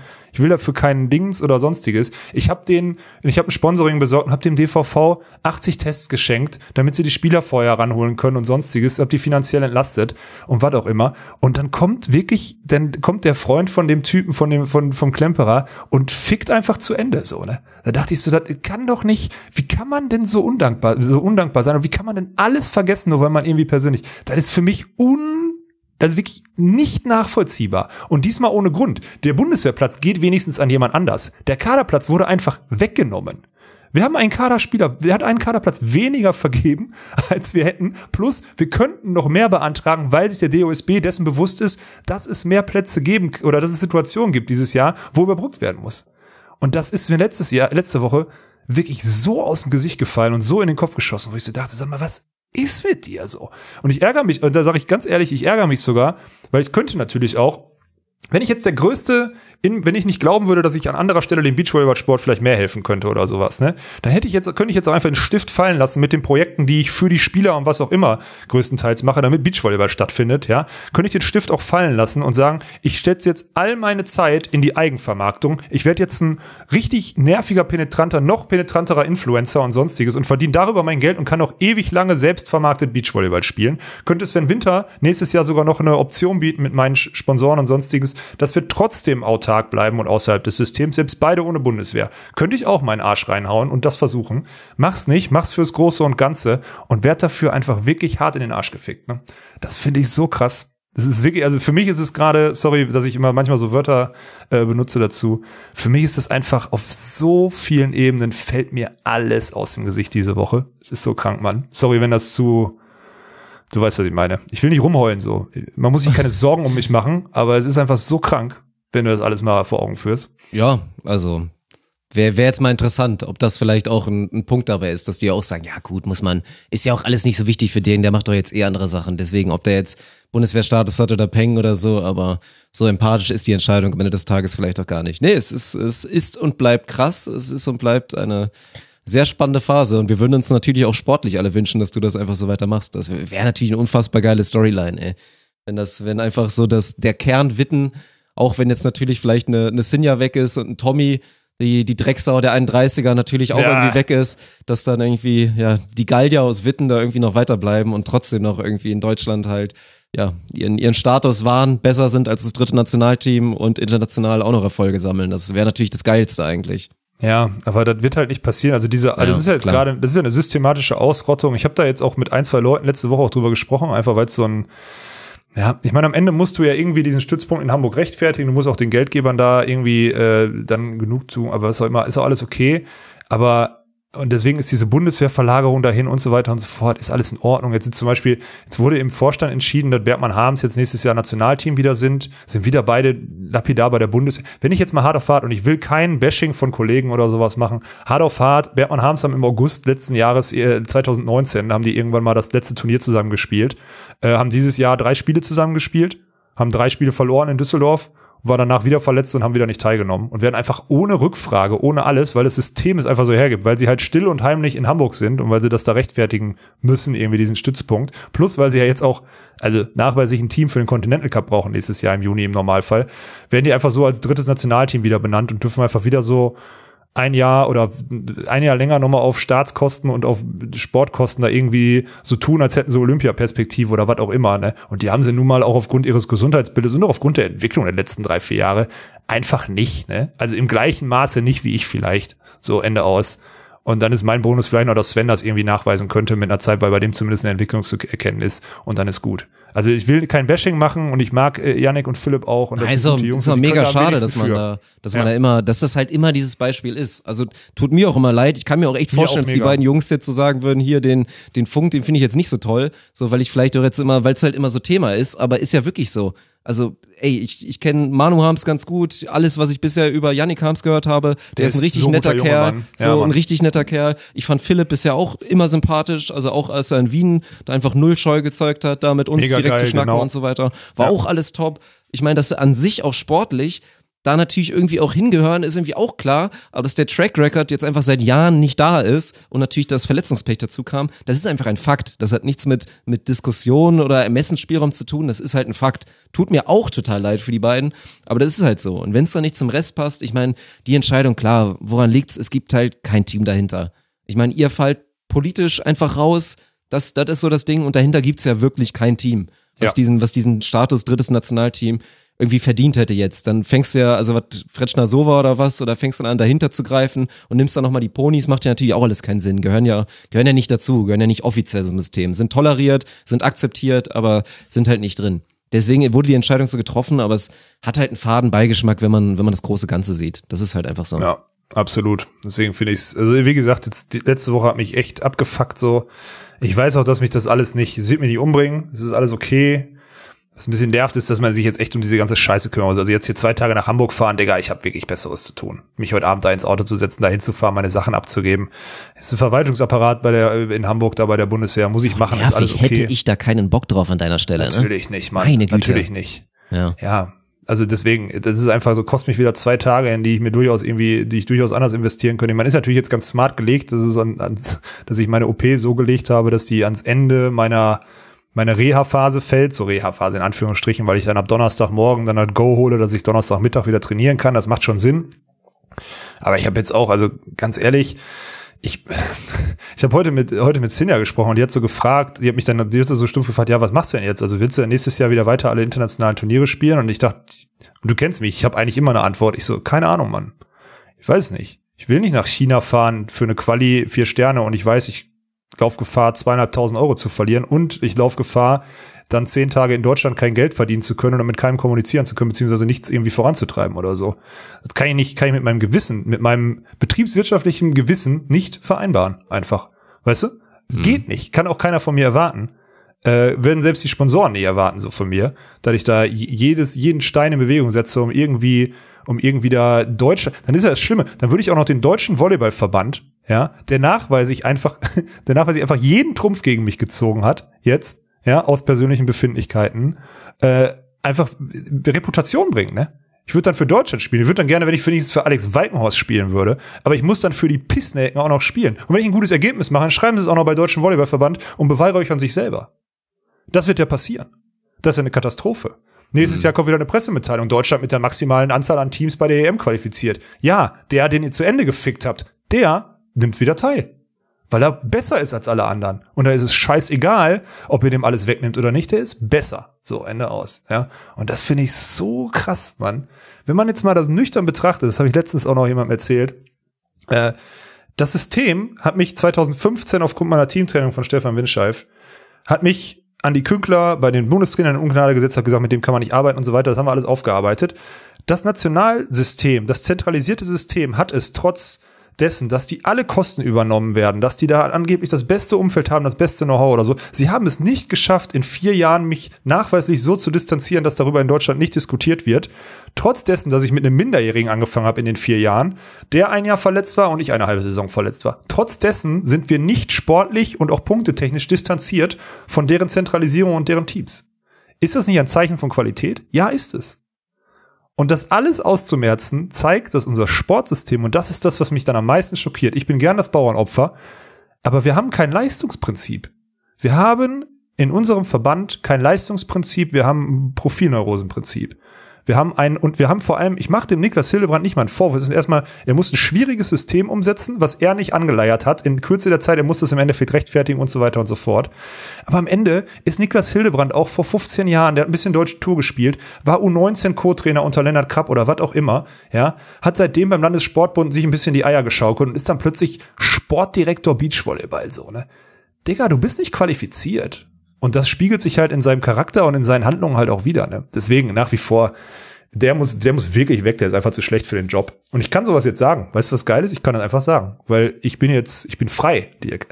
keinen Dings oder sonstiges. Ich habe ein Sponsoring besorgt und habe dem DVV 80 Tests geschenkt, damit sie die Spieler vorher ranholen können und sonstiges, hab die finanziell entlastet und was auch immer. Und dann kommt der Freund von dem Typen, vom Klemperer und fickt einfach zu Ende, so, ne? Da dachte ich so, das kann doch nicht, wie kann man denn so undankbar sein und wie kann man denn alles vergessen, nur weil man irgendwie persönlich, das ist für mich also wirklich nicht nachvollziehbar. Und diesmal ohne Grund. Der Bundeswehrplatz geht wenigstens an jemand anders. Der Kaderplatz wurde einfach weggenommen. Wir haben einen Kaderspieler, der hat einen Kaderplatz weniger vergeben, als wir hätten. Plus, wir könnten noch mehr beantragen, weil sich der DOSB dessen bewusst ist, dass es mehr Plätze geben oder dass es Situationen gibt dieses Jahr, wo überbrückt werden muss. Und das ist mir letzte Woche wirklich so aus dem Gesicht gefallen und so in den Kopf geschossen, wo ich so dachte, sag mal, was ist mit dir so? Und ich ärgere mich, und da sage ich ganz ehrlich, ich ärgere mich sogar, weil ich könnte natürlich auch, wenn ich jetzt der größte wenn ich nicht glauben würde, dass ich an anderer Stelle dem Beachvolleyballsport vielleicht mehr helfen könnte oder sowas, ne, dann könnte ich jetzt auch einfach einen Stift fallen lassen mit den Projekten, die ich für die Spieler und was auch immer größtenteils mache, damit Beachvolleyball stattfindet, ja, könnte ich den Stift auch fallen lassen und sagen, ich setze jetzt all meine Zeit in die Eigenvermarktung. Ich werde jetzt ein richtig nerviger, noch penetranterer Influencer und sonstiges und verdiene darüber mein Geld und kann auch ewig lange selbst vermarktet Beachvolleyball spielen. Könnte Sven Winter nächstes Jahr sogar noch eine Option bieten mit meinen Sponsoren und sonstiges, dass wir trotzdem autark bleiben und außerhalb des Systems, selbst beide ohne Bundeswehr. Könnte ich auch meinen Arsch reinhauen und das versuchen. Mach's nicht, mach's fürs Große und Ganze und werd dafür einfach wirklich hart in den Arsch gefickt. Ne? Das finde ich so krass. Das ist wirklich, also für mich ist es gerade, sorry, dass ich immer manchmal so Wörter benutze dazu, für mich ist es einfach auf so vielen Ebenen fällt mir alles aus dem Gesicht diese Woche. Es ist so krank, Mann. Sorry, wenn das du weißt, was ich meine. Ich will nicht rumheulen so. Man muss sich keine Sorgen um mich machen, aber es ist einfach so krank, wenn du das alles mal vor Augen führst. Ja, also wäre jetzt mal interessant, ob das vielleicht auch ein Punkt dabei ist, dass die auch sagen, ja gut, ist ja auch alles nicht so wichtig für den, der macht doch jetzt andere Sachen. Deswegen, ob der jetzt Bundeswehrstatus hat oder Peng oder so, aber so empathisch ist die Entscheidung am Ende des Tages vielleicht auch gar nicht. Nee, es ist und bleibt krass, es ist und bleibt eine sehr spannende Phase und wir würden uns natürlich auch sportlich alle wünschen, dass du das einfach so weitermachst. Das wäre natürlich eine unfassbar geile Storyline, ey. Wenn einfach so der Kern Witten, auch wenn jetzt natürlich vielleicht eine Sinja weg ist und ein Tommy, die Drecksau der 31er natürlich auch irgendwie weg ist, dass dann irgendwie, ja, die Gallier aus Witten da irgendwie noch weiterbleiben und trotzdem noch irgendwie in Deutschland halt, ja, ihren Status wahren, besser sind als das dritte Nationalteam und international auch noch Erfolge sammeln. Das wäre natürlich das Geilste eigentlich. Ja, aber das wird halt nicht passieren. Also das ist ja jetzt gerade, das ist ja eine systematische Ausrottung. Ich habe da jetzt auch mit 1, 2 Leuten letzte Woche auch drüber gesprochen, einfach weil es so ein, ja, ich meine, am Ende musst du ja irgendwie diesen Stützpunkt in Hamburg rechtfertigen, du musst auch den Geldgebern da irgendwie dann genug tun, aber was auch immer, ist auch alles okay, aber und deswegen ist diese Bundeswehrverlagerung dahin und so weiter und so fort, ist alles in Ordnung. Jetzt wurde im Vorstand entschieden, dass Bergmann Harms jetzt nächstes Jahr Nationalteam wieder sind wieder beide lapidar bei der Bundeswehr. Wenn ich jetzt mal hart auf hart, und ich will kein Bashing von Kollegen oder sowas machen, hart auf hart, Bergmann Harms haben im August letzten Jahres, 2019, haben die irgendwann mal das letzte Turnier zusammen gespielt, haben dieses Jahr 3 Spiele zusammen gespielt, haben 3 Spiele verloren in Düsseldorf, war danach wieder verletzt und haben wieder nicht teilgenommen und werden einfach ohne Rückfrage, ohne alles, weil das System es einfach so hergibt, weil sie halt still und heimlich in Hamburg sind und weil sie das da rechtfertigen müssen, irgendwie diesen Stützpunkt. Plus, weil sie ja jetzt auch, also nachweislich ein Team für den Continental Cup brauchen nächstes Jahr im Juni im Normalfall, werden die einfach so als drittes Nationalteam wieder benannt und dürfen einfach wieder so ein Jahr länger nochmal auf Staatskosten und auf Sportkosten da irgendwie so tun, als hätten sie Olympiaperspektive oder was auch immer, ne? Und die haben sie nun mal auch aufgrund ihres Gesundheitsbildes und auch aufgrund der Entwicklung der letzten 3, 4 Jahre einfach nicht, ne? Also im gleichen Maße nicht wie ich vielleicht. So, Ende aus. Und dann ist mein Bonus vielleicht noch, dass Sven das irgendwie nachweisen könnte mit einer Zeit, weil bei dem zumindest eine Entwicklung zu erkennen ist. Und dann ist gut. Also ich will kein Bashing machen und ich mag Yannick und Philipp auch. Und das sind gute Jungs, ist doch mega schade, dass das halt immer dieses Beispiel ist. Also tut mir auch immer leid. Ich kann mir auch echt vorstellen, dass die beiden Jungs jetzt so sagen würden, hier den Funk, den finde ich jetzt nicht so toll. So, weil ich vielleicht auch jetzt immer, weil es halt immer so Thema ist, aber ist ja wirklich so. Also, ey, ich kenne Manu Harms ganz gut. Alles, was ich bisher über Yannick Harms gehört habe, der ist ein richtig so netter Kerl. Ein richtig netter Kerl. Ich fand Philipp bisher auch immer sympathisch. Also auch als er in Wien da einfach null Scheu gezeugt hat, da mit uns mega direkt geil, zu schnacken und so weiter. War auch alles top. Ich meine, dass er an sich auch sportlich da natürlich irgendwie auch hingehören, ist irgendwie auch klar, aber dass der Track Record jetzt einfach seit Jahren nicht da ist und natürlich das Verletzungspech dazu kam, das ist einfach ein Fakt. Das hat nichts mit Diskussion oder Ermessensspielraum zu tun, das ist halt ein Fakt. Tut mir auch total leid für die beiden, aber das ist halt so. Und wenn es dann nicht zum Rest passt, ich meine, die Entscheidung, klar, woran liegt's? Es gibt halt kein Team dahinter. Ich meine, ihr fallt politisch einfach raus, das ist so das Ding und dahinter gibt's ja wirklich kein Team, was diesen Status drittes Nationalteam irgendwie verdient hätte jetzt. Dann fängst du ja, also was Fretschner Sova oder was, oder fängst dann an, dahinter zu greifen und nimmst dann nochmal die Ponys, macht ja natürlich auch alles keinen Sinn. Gehören ja nicht dazu, gehören ja nicht offiziell zum System. Sind toleriert, sind akzeptiert, aber sind halt nicht drin. Deswegen wurde die Entscheidung so getroffen, aber es hat halt einen faden Beigeschmack, wenn man das große Ganze sieht. Das ist halt einfach so. Ja, absolut. Deswegen finde ich es, also wie gesagt, jetzt die letzte Woche hat mich echt abgefuckt so. Ich weiß auch, dass mich das alles nicht, es wird mich nicht umbringen, es ist alles okay. Was ein bisschen nervt, ist, dass man sich jetzt echt um diese ganze Scheiße kümmern muss. Also jetzt hier 2 Tage nach Hamburg fahren, Digga, ich habe wirklich Besseres zu tun. Mich heute Abend da ins Auto zu setzen, da hinzufahren, meine Sachen abzugeben. Das ist ein Verwaltungsapparat in Hamburg, da bei der Bundeswehr, muss ich machen, ist alles okay. Hätte ich da keinen Bock drauf an deiner Stelle, Natürlich nicht, Mann. Meine Güte. Natürlich nicht. Ja, Also deswegen, das ist einfach so, kostet mich wieder 2 Tage, in die ich durchaus anders investieren könnte. Man ist natürlich jetzt ganz smart gelegt, dass ich meine OP so gelegt habe, dass die ans Ende meine Reha-Phase fällt, so Reha-Phase in Anführungsstrichen, weil ich dann ab Donnerstagmorgen dann halt Go hole, dass ich Donnerstagmittag wieder trainieren kann. Das macht schon Sinn. Aber ich habe jetzt auch, also ganz ehrlich, ich habe heute mit Sinja gesprochen und die hat so gefragt, die hat so stumpf gefragt, ja, was machst du denn jetzt? Also willst du nächstes Jahr wieder weiter alle internationalen Turniere spielen? Und ich dachte, du kennst mich, ich habe eigentlich immer eine Antwort. Ich so, keine Ahnung, Mann. Ich weiß nicht. Ich will nicht nach China fahren für eine Quali 4 Sterne und ich weiß, ich laufe Gefahr, 2.500 Euro zu verlieren und ich laufe Gefahr, dann 10 Tage in Deutschland kein Geld verdienen zu können oder mit keinem kommunizieren zu können, beziehungsweise nichts irgendwie voranzutreiben oder so. Das kann ich mit meinem Gewissen, mit meinem betriebswirtschaftlichen Gewissen nicht vereinbaren, einfach. Weißt du? Geht nicht. Kann auch keiner von mir erwarten. Werden selbst die Sponsoren nicht erwarten, so von mir, dass ich da jeden Stein in Bewegung setze, um irgendwie da Deutsche, dann ist ja das Schlimme, dann würde ich auch noch den deutschen Volleyballverband, ja, der nachweislich einfach jeden Trumpf gegen mich gezogen hat, jetzt, ja, aus persönlichen Befindlichkeiten, einfach Reputation bringen, ne? Ich würde dann für Deutschland spielen. Ich würde dann gerne, wenn ich wenigstens für Alex Walkenhorst spielen würde, aber ich muss dann für die Pissnäcken auch noch spielen. Und wenn ich ein gutes Ergebnis mache, dann schreiben sie es auch noch bei Deutschen Volleyballverband und beweihräuchern sich selber. Das wird ja passieren. Das ist ja eine Katastrophe. Nächstes Jahr kommt wieder eine Pressemitteilung. Deutschland mit der maximalen Anzahl an Teams bei der EM qualifiziert. Ja, den ihr zu Ende gefickt habt, der nimmt wieder teil. Weil er besser ist als alle anderen. Und da ist es scheißegal, ob ihr dem alles wegnimmt oder nicht, der ist besser. So, Ende aus. Ja. Und das finde ich so krass, Mann. Wenn man jetzt mal das nüchtern betrachtet, das habe ich letztens auch noch jemandem erzählt, das System hat mich 2015 aufgrund meiner Teamtraining von Stefan Winscheif, hat mich an die Künkler bei den Bundestrainern in Ungnade gesetzt, hat gesagt, mit dem kann man nicht arbeiten und so weiter. Das haben wir alles aufgearbeitet. Das Nationalsystem, das zentralisierte System hat es trotz dessen, dass die alle Kosten übernommen werden, dass die da angeblich das beste Umfeld haben, das beste Know-how oder so. Sie haben es nicht geschafft, in 4 Jahren mich nachweislich so zu distanzieren, dass darüber in Deutschland nicht diskutiert wird. Trotz dessen, dass ich mit einem Minderjährigen angefangen habe in den 4 Jahren, der ein Jahr verletzt war und ich eine halbe Saison verletzt war. Trotz dessen sind wir nicht sportlich und auch punktetechnisch distanziert von deren Zentralisierung und deren Teams. Ist das nicht ein Zeichen von Qualität? Ja, ist es. Und das alles auszumerzen, zeigt, dass unser Sportsystem, und das ist das, was mich dann am meisten schockiert, ich bin gern das Bauernopfer, aber wir haben kein Leistungsprinzip. Wir haben in unserem Verband kein Leistungsprinzip, wir haben ein Profilneurosenprinzip. Wir haben vor allem, ich mache dem Niklas Hildebrand nicht mal einen Vorwurf. Es ist erstmal, er muss ein schwieriges System umsetzen, was er nicht angeleiert hat. In Kürze der Zeit, er muss das im Endeffekt rechtfertigen und so weiter und so fort. Aber am Ende ist Niklas Hildebrand auch vor 15 Jahren, der hat ein bisschen Deutsche Tour gespielt, war U19 Co-Trainer unter Lennart Krapp oder was auch immer, ja, hat seitdem beim Landessportbund sich ein bisschen die Eier geschaukelt und ist dann plötzlich Sportdirektor Beachvolleyball, so, ne? Digga, du bist nicht qualifiziert. Und das spiegelt sich halt in seinem Charakter und in seinen Handlungen halt auch wieder, ne? Deswegen nach wie vor, der muss wirklich weg, der ist einfach zu schlecht für den Job. Und ich kann sowas jetzt sagen. Weißt du, was geil ist? Ich kann das einfach sagen. Weil ich bin frei, Dirk.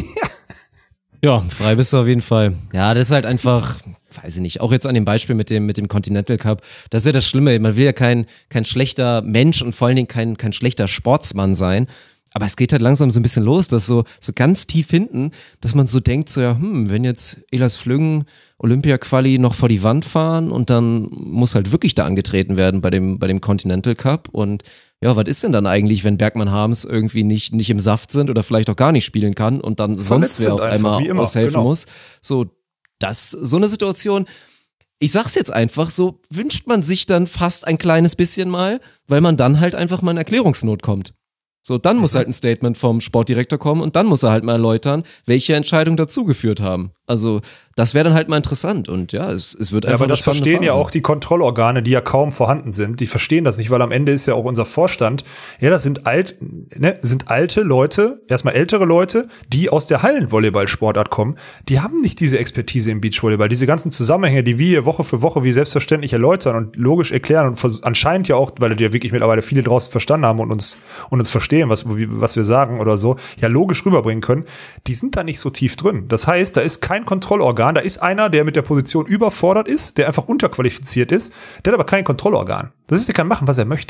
Ja, frei bist du auf jeden Fall. Ja, das ist halt einfach, weiß ich nicht, auch jetzt an dem Beispiel mit dem Continental Cup, das ist ja das Schlimme, man will ja kein schlechter Mensch und vor allen Dingen kein schlechter Sportsmann sein. Aber es geht halt langsam so ein bisschen los, dass so ganz tief hinten, dass man so denkt, so ja, wenn jetzt Elas Flüggen Olympia-Quali noch vor die Wand fahren und dann muss halt wirklich da angetreten werden bei dem Continental Cup und ja, was ist denn dann eigentlich, wenn Bergmann Harms irgendwie nicht im Saft sind oder vielleicht auch gar nicht spielen kann und dann sonst wer auf einmal aushelfen muss. So eine Situation, ich sag's jetzt einfach, so wünscht man sich dann fast ein kleines bisschen mal, weil man dann halt einfach mal in Erklärungsnot kommt. So, dann muss halt ein Statement vom Sportdirektor kommen und dann muss er halt mal erläutern, welche Entscheidungen dazu geführt haben. Also, das wäre dann halt mal interessant und ja, es wird einfach. Ja, aber das verstehen ja auch die Kontrollorgane, die ja kaum vorhanden sind. Die verstehen das nicht, weil am Ende ist ja auch unser Vorstand, ja, das sind alte Leute, erstmal ältere Leute, die aus der Hallenvolleyball-Sportart kommen. Die haben nicht diese Expertise im Beachvolleyball. Diese ganzen Zusammenhänge, die wir hier Woche für Woche wie selbstverständlich erläutern und logisch erklären und anscheinend ja auch, weil die ja wirklich mittlerweile viele draußen verstanden haben und uns verstehen, was wir sagen oder so, ja logisch rüberbringen können, die sind da nicht so tief drin. Das heißt, da ist kein Kontrollorgan, da ist einer, der mit der Position überfordert ist, der einfach unterqualifiziert ist, der hat aber kein Kontrollorgan. Das ist, der kann machen, was er möchte.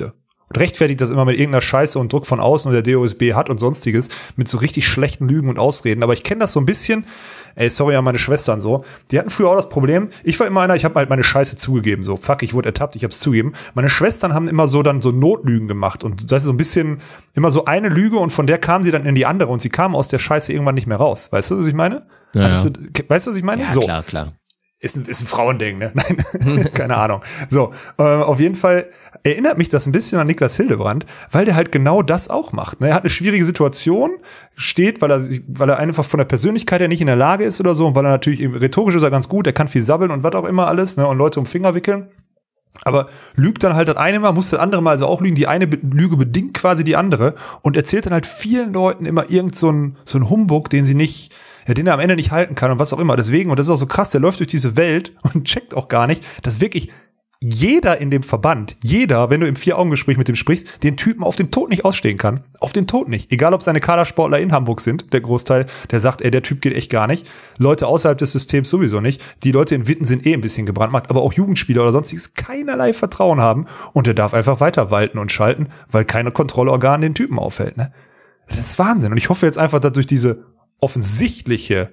und rechtfertigt das immer mit irgendeiner Scheiße und Druck von außen und der DOSB hat und sonstiges, mit so richtig schlechten Lügen und Ausreden. Aber ich kenne das so ein bisschen, sorry an meine Schwestern so, die hatten früher auch das Problem, ich war immer einer, ich habe halt meine Scheiße zugegeben, so, fuck, ich wurde ertappt, ich hab's zugegeben. Meine Schwestern haben immer so dann so Notlügen gemacht und das ist so ein bisschen immer so eine Lüge und von der kamen sie dann in die andere und sie kamen aus der Scheiße irgendwann nicht mehr raus. Weißt du, was ich meine? Ja. Weißt du, was ich meine? Ja, so. klar. Ist ein Frauending, ne? Nein, keine Ahnung. So, auf jeden Fall erinnert mich das ein bisschen an Niklas Hildebrand, weil der halt genau das auch macht. Ne? Er hat eine schwierige Situation, steht, weil er einfach von der Persönlichkeit her nicht in der Lage ist oder so und weil er natürlich rhetorisch ist er ganz gut, er kann viel sabbeln und was auch immer alles, ne? Und Leute um Finger wickeln. Aber lügt dann halt das eine Mal, muss das andere Mal also auch lügen. Die eine Lüge bedingt quasi die andere und erzählt dann halt vielen Leuten immer irgend so ein Humbug, den er am Ende nicht halten kann und was auch immer. Deswegen, und das ist auch so krass, der läuft durch diese Welt und checkt auch gar nicht, dass wirklich jeder in dem Verband, wenn du im 4-Augen-Gespräch mit dem sprichst, den Typen auf den Tod nicht ausstehen kann. Auf den Tod nicht. Egal, ob seine Kadersportler in Hamburg sind, der Großteil, der sagt, der Typ geht echt gar nicht. Leute außerhalb des Systems sowieso nicht. Die Leute in Witten sind ein bisschen gebrandmarkt, aber auch Jugendspieler oder sonstiges keinerlei Vertrauen haben und der darf einfach weiter walten und schalten, weil keine Kontrollorgan den Typen aufhält, ne? Das ist Wahnsinn. Und ich hoffe jetzt einfach, dass durch diese offensichtliche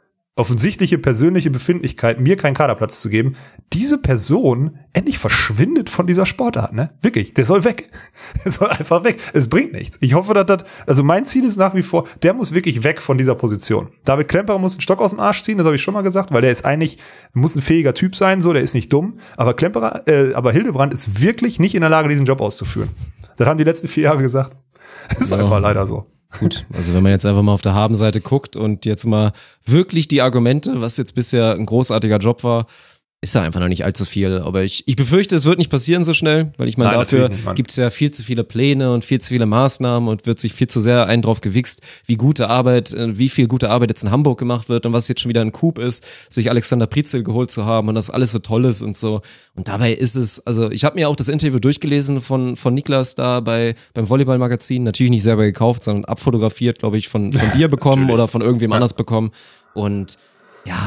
persönliche Befindlichkeit, mir keinen Kaderplatz zu geben, diese Person endlich verschwindet von dieser Sportart, ne? Wirklich, der soll weg. Der soll einfach weg. Es bringt nichts. Ich hoffe, also mein Ziel ist nach wie vor, der muss wirklich weg von dieser Position. David Klemperer muss einen Stock aus dem Arsch ziehen, das habe ich schon mal gesagt, weil der ist muss ein fähiger Typ sein, so, der ist nicht dumm, aber aber Hildebrand ist wirklich nicht in der Lage, diesen Job auszuführen. Das haben die letzten 4 Jahre gesagt. Das ist einfach leider so. Gut, also wenn man jetzt einfach mal auf der Habenseite guckt und jetzt mal wirklich die Argumente, was jetzt bisher ein großartiger Job war, ist da einfach noch nicht allzu viel. Aber ich befürchte, es wird nicht passieren so schnell, weil ich meine, dafür gibt es ja viel zu viele Pläne und viel zu viele Maßnahmen und wird sich viel zu sehr drauf gewichst, wie viel gute Arbeit jetzt in Hamburg gemacht wird und was jetzt schon wieder ein Coup ist, sich Alexander Prietzel geholt zu haben und das alles so toll ist und so. Und dabei ist es, also ich habe mir auch das Interview durchgelesen von Niklas da beim Volleyball-Magazin, natürlich nicht selber gekauft, sondern abfotografiert, glaube ich, von dir bekommen oder von irgendwem anders bekommen. Und ja,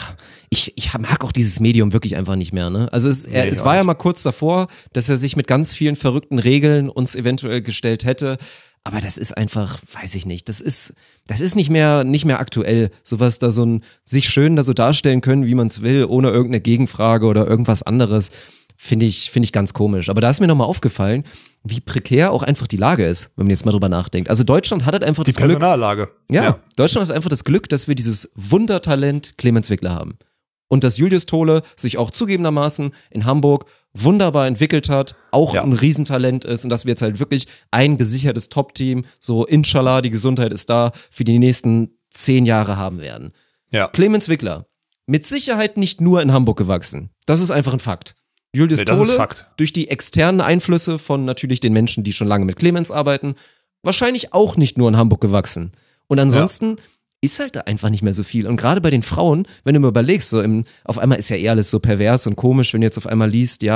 ich mag auch dieses Medium wirklich einfach nicht mehr, ne? Also es war ja mal kurz davor, dass er sich mit ganz vielen verrückten Regeln uns eventuell gestellt hätte, aber das ist einfach, weiß ich nicht, das ist nicht mehr aktuell, sowas da sich schön da so darstellen können, wie man es will, ohne irgendeine Gegenfrage oder irgendwas anderes, finde ich ganz komisch. Aber da ist mir nochmal aufgefallen, wie prekär auch einfach die Lage ist, wenn man jetzt mal drüber nachdenkt. Also Deutschland hat halt einfach das Glück. Die Personallage. Ja, Deutschland hat einfach das Glück, dass wir dieses Wundertalent Clemens Wickler haben. Und dass Julius Tole sich auch zugegebenermaßen in Hamburg wunderbar entwickelt hat, auch ein Riesentalent ist und dass wir jetzt halt wirklich ein gesichertes Top-Team, so inshallah, die Gesundheit ist da, für die nächsten 10 Jahre haben werden. Ja. Clemens Wickler, mit Sicherheit nicht nur in Hamburg gewachsen. Das ist einfach ein Fakt. Julius Tole, durch die externen Einflüsse von natürlich den Menschen, die schon lange mit Clemens arbeiten, wahrscheinlich auch nicht nur in Hamburg gewachsen. Und ansonsten ist halt da einfach nicht mehr so viel. Und gerade bei den Frauen, wenn du mal überlegst, auf einmal ist ja eher alles so pervers und komisch, wenn du jetzt auf einmal liest,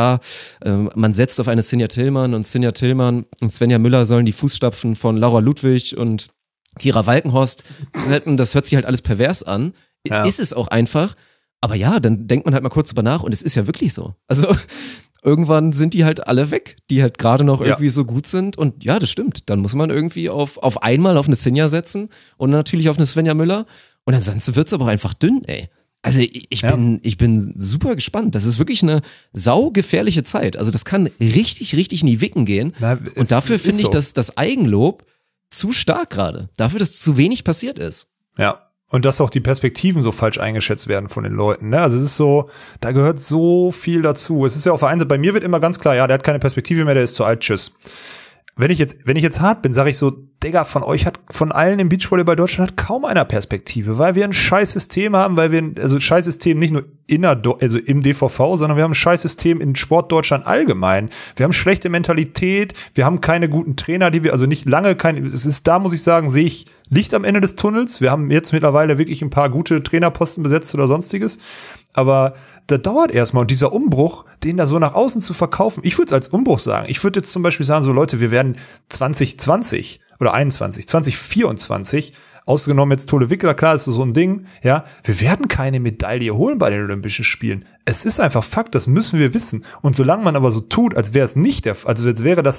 man setzt auf eine Sinja Tillmann und Svenja Müller sollen die Fußstapfen von Laura Ludwig und Kira Walkenhorst, das hört sich halt alles pervers an. Ja. Ist es auch einfach. Aber ja, dann denkt man halt mal kurz drüber nach und es ist ja wirklich so. Also irgendwann sind die halt alle weg, die halt gerade noch irgendwie so gut sind und ja, das stimmt. Dann muss man irgendwie auf einmal auf eine Sinja setzen und natürlich auf eine Svenja Müller und ansonsten wird's aber auch einfach dünn, ey. Also ich bin super gespannt. Das ist wirklich eine saugefährliche Zeit. Also das kann richtig, richtig in die Wicken gehen. Und dafür finde ich, dass das Eigenlob zu stark gerade. Dafür, dass zu wenig passiert ist. Ja. Und dass auch die Perspektiven so falsch eingeschätzt werden von den Leuten. Ne? Also es ist so, da gehört so viel dazu. Es ist ja auf der einen Seite, bei mir wird immer ganz klar, der hat keine Perspektive mehr, der ist zu alt, tschüss. Wenn ich jetzt hart bin, sage ich so, Digga, von allen im Beachvolleyball Deutschland hat kaum einer Perspektive, weil wir ein scheiß System haben, scheiß System nicht nur im DVV, sondern wir haben ein scheiß System in Sport Deutschland allgemein. Wir haben schlechte Mentalität, wir haben keine guten Trainer, da muss ich sagen, sehe ich Licht am Ende des Tunnels. Wir haben jetzt mittlerweile wirklich ein paar gute Trainerposten besetzt oder sonstiges, aber das dauert erstmal und dieser Umbruch, den da so nach außen zu verkaufen, ich würde es als Umbruch sagen. Ich würde jetzt zum Beispiel sagen, so Leute, wir werden 2024, ausgenommen jetzt Tole Wickler, klar, ist so ein Ding, ja, wir werden keine Medaille holen bei den Olympischen Spielen. Es ist einfach Fakt, das müssen wir wissen. Und solange man aber so tut, als wäre es nicht als wäre das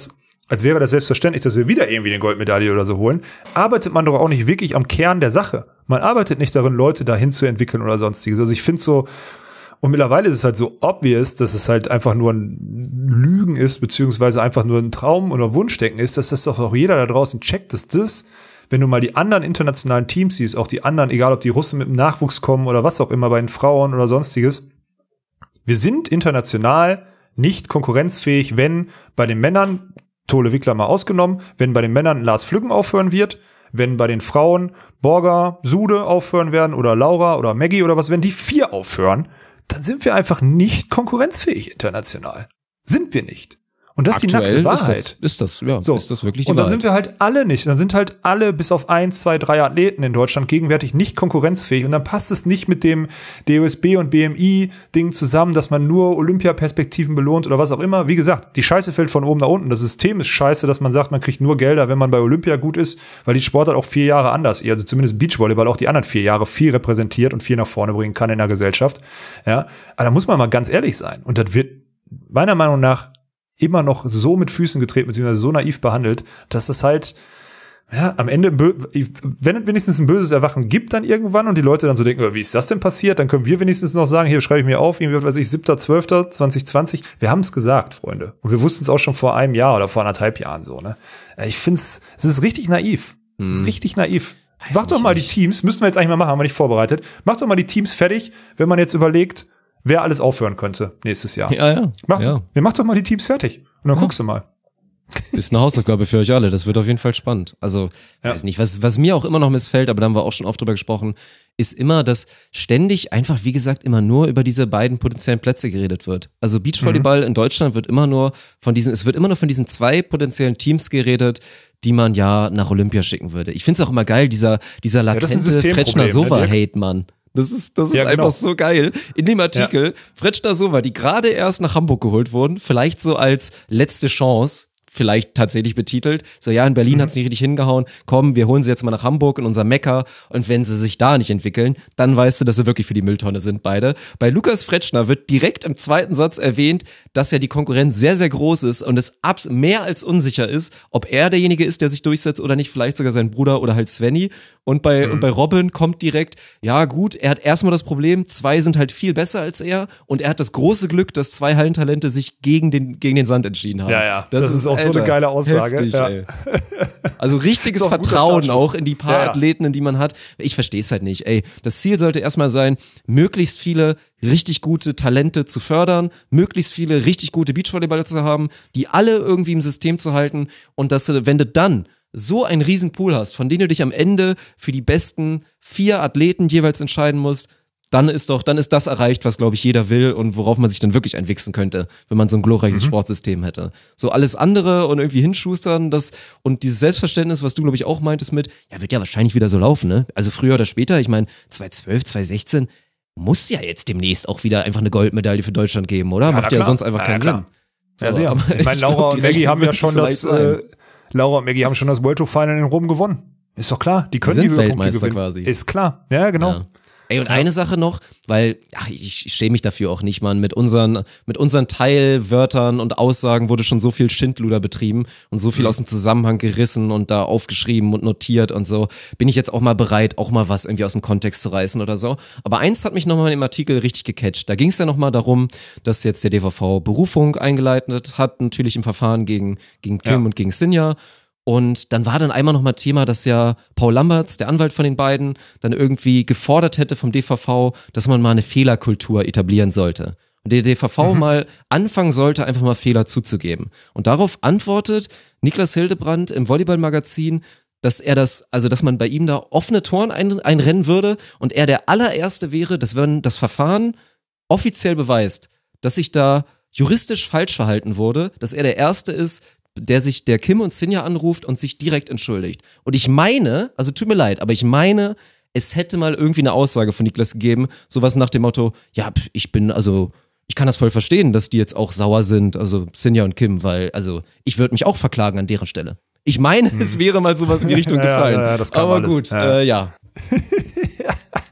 als wäre das selbstverständlich, dass wir wieder irgendwie eine Goldmedaille oder so holen, arbeitet man doch auch nicht wirklich am Kern der Sache. Man arbeitet nicht darin, Leute dahin zu entwickeln oder sonstiges. Also ich finde so, und mittlerweile ist es halt so obvious, dass es halt einfach nur ein Lügen ist, beziehungsweise einfach nur ein Traum oder Wunschdenken ist, dass das doch auch jeder da draußen checkt, dass das, wenn du mal die anderen internationalen Teams siehst, auch die anderen, egal ob die Russen mit dem Nachwuchs kommen oder was auch immer bei den Frauen oder sonstiges, wir sind international nicht konkurrenzfähig, wenn bei den Männern, Tole Wickler mal ausgenommen, wenn bei den Männern Lars Flüggen aufhören wird, wenn bei den Frauen Borger, Sude aufhören werden oder Laura oder Maggie oder was, wenn die 4 aufhören, dann sind wir einfach nicht konkurrenzfähig international. Sind wir nicht. Und das ist die nackte Wahrheit. Ist das wirklich die Wahrheit? Und dann sind wir halt alle nicht. Dann sind halt alle bis auf 1, 2, 3 Athleten in Deutschland gegenwärtig nicht konkurrenzfähig. Und dann passt es nicht mit dem DOSB und BMI-Ding zusammen, dass man nur Olympiaperspektiven belohnt oder was auch immer. Wie gesagt, die Scheiße fällt von oben nach unten. Das System ist scheiße, dass man sagt, man kriegt nur Gelder, wenn man bei Olympia gut ist, weil die Sportart auch 4 Jahre anders, also zumindest Beachvolleyball auch die anderen 4 Jahre viel repräsentiert und viel nach vorne bringen kann in der Gesellschaft. Ja, aber da muss man mal ganz ehrlich sein. Und das wird meiner Meinung nach immer noch so mit Füßen getreten, beziehungsweise so naiv behandelt, dass das halt, ja, am Ende, wenn es wenigstens ein böses Erwachen gibt dann irgendwann und die Leute dann so denken, wie ist das denn passiert, dann können wir wenigstens noch sagen, hier schreibe ich mir auf, irgendwie, was weiß ich, 7.12.2020. Wir haben es gesagt, Freunde. Und wir wussten es auch schon vor einem Jahr oder vor 1,5 Jahren so, ne? Ich finde es ist richtig naiv. Es ist richtig naiv. Mach doch mal die Teams, müssten wir jetzt eigentlich mal machen, haben wir nicht vorbereitet. Mach doch mal die Teams fertig, wenn man jetzt überlegt, wer alles aufhören könnte nächstes Jahr. Ja. Macht doch mal die Teams fertig. Und dann guckst du mal. Ist eine Hausaufgabe für euch alle. Das wird auf jeden Fall spannend. Also, weiß nicht, was mir auch immer noch missfällt, aber da haben wir auch schon oft drüber gesprochen, ist immer, dass ständig einfach, wie gesagt, immer nur über diese beiden potenziellen Plätze geredet wird. Also Beachvolleyball in Deutschland wird immer nur von diesen 2 potenziellen Teams geredet, die man ja nach Olympia schicken würde. Ich finde es auch immer geil, dieser latente Fretschner-Sova-Hate, Mann. Das ist einfach so geil. In dem Artikel, Fretschner-Sova, die gerade erst nach Hamburg geholt wurden, vielleicht so als letzte Chance, vielleicht tatsächlich betitelt. So, ja, in Berlin hat's nicht richtig hingehauen. Komm, wir holen sie jetzt mal nach Hamburg in unser Mekka. Und wenn sie sich da nicht entwickeln, dann weißt du, dass sie wirklich für die Mülltonne sind, beide. Bei Lukas Fretschner wird direkt im zweiten Satz erwähnt, dass ja die Konkurrenz sehr, sehr groß ist und es mehr als unsicher ist, ob er derjenige ist, der sich durchsetzt oder nicht, vielleicht sogar sein Bruder oder halt Svenny. Und bei Robin kommt direkt, ja gut, er hat erstmal das Problem, 2 sind halt viel besser als er und er hat das große Glück, dass 2 Hallentalente sich gegen den Sand entschieden haben. Ja. Das ist auch so eine geile Aussage. Heftig, ey. Also richtiges Vertrauen auch in die paar Athleten, in die man hat. Ich verstehe es halt nicht. Ey, das Ziel sollte erstmal sein, möglichst viele richtig gute Talente zu fördern, möglichst viele richtig gute Beachvolleyballer zu haben, die alle irgendwie im System zu halten und dass du, wenn du dann so einen riesen Pool hast, von denen du dich am Ende für die besten 4 Athleten jeweils entscheiden musst, dann ist das erreicht, was, glaube ich, jeder will und worauf man sich dann wirklich einwichsen könnte, wenn man so ein glorreiches Sportsystem hätte. So alles andere und irgendwie hinschustern, und dieses Selbstverständnis, was du, glaube ich, auch meintest mit, ja, wird ja wahrscheinlich wieder so laufen, ne? Also früher oder später, ich meine, 2012, 2016 muss ja jetzt demnächst auch wieder einfach eine Goldmedaille für Deutschland geben, oder? Macht ja sonst einfach keinen Sinn. So, ja, ich meine, Laura und Maggie haben ja schon das World Tour Final in Rom gewonnen. Ist doch klar, die können die Höhepunkte gewinnen. Quasi. Ist klar, ja, genau. Ja. Ey, und eine Sache noch, weil, ich schäme mich dafür auch nicht, Mann, mit unseren Teilwörtern und Aussagen wurde schon so viel Schindluder betrieben und so viel aus dem Zusammenhang gerissen und da aufgeschrieben und notiert und so, bin ich jetzt auch mal bereit, auch mal was irgendwie aus dem Kontext zu reißen oder so. Aber eins hat mich nochmal im Artikel richtig gecatcht. Da ging es ja nochmal darum, dass jetzt der DVV Berufung eingeleitet hat, natürlich im Verfahren gegen Kim und gegen Sinja. Und dann war dann einmal nochmal Thema, dass ja Paul Lamberts, der Anwalt von den beiden, dann irgendwie gefordert hätte vom DVV, dass man mal eine Fehlerkultur etablieren sollte. Und der DVV mal anfangen sollte, einfach mal Fehler zuzugeben. Und darauf antwortet Niklas Hildebrand im Volleyball-Magazin, dass man bei ihm da offene Toren einrennen würde und er der allererste wäre, dass wenn das Verfahren offiziell beweist, dass sich da juristisch falsch verhalten wurde, dass er der Erste ist, der Kim und Sinja anruft und sich direkt entschuldigt. Und ich meine, also tut mir leid, aber ich meine, es hätte mal irgendwie eine Aussage von Niklas gegeben, sowas nach dem Motto, ja, ich kann das voll verstehen, dass die jetzt auch sauer sind, also Sinja und Kim, weil, also ich würde mich auch verklagen an deren Stelle. Ich meine, es wäre mal sowas in die Richtung gefallen. Ja, das kann aber alles. Gut, ja.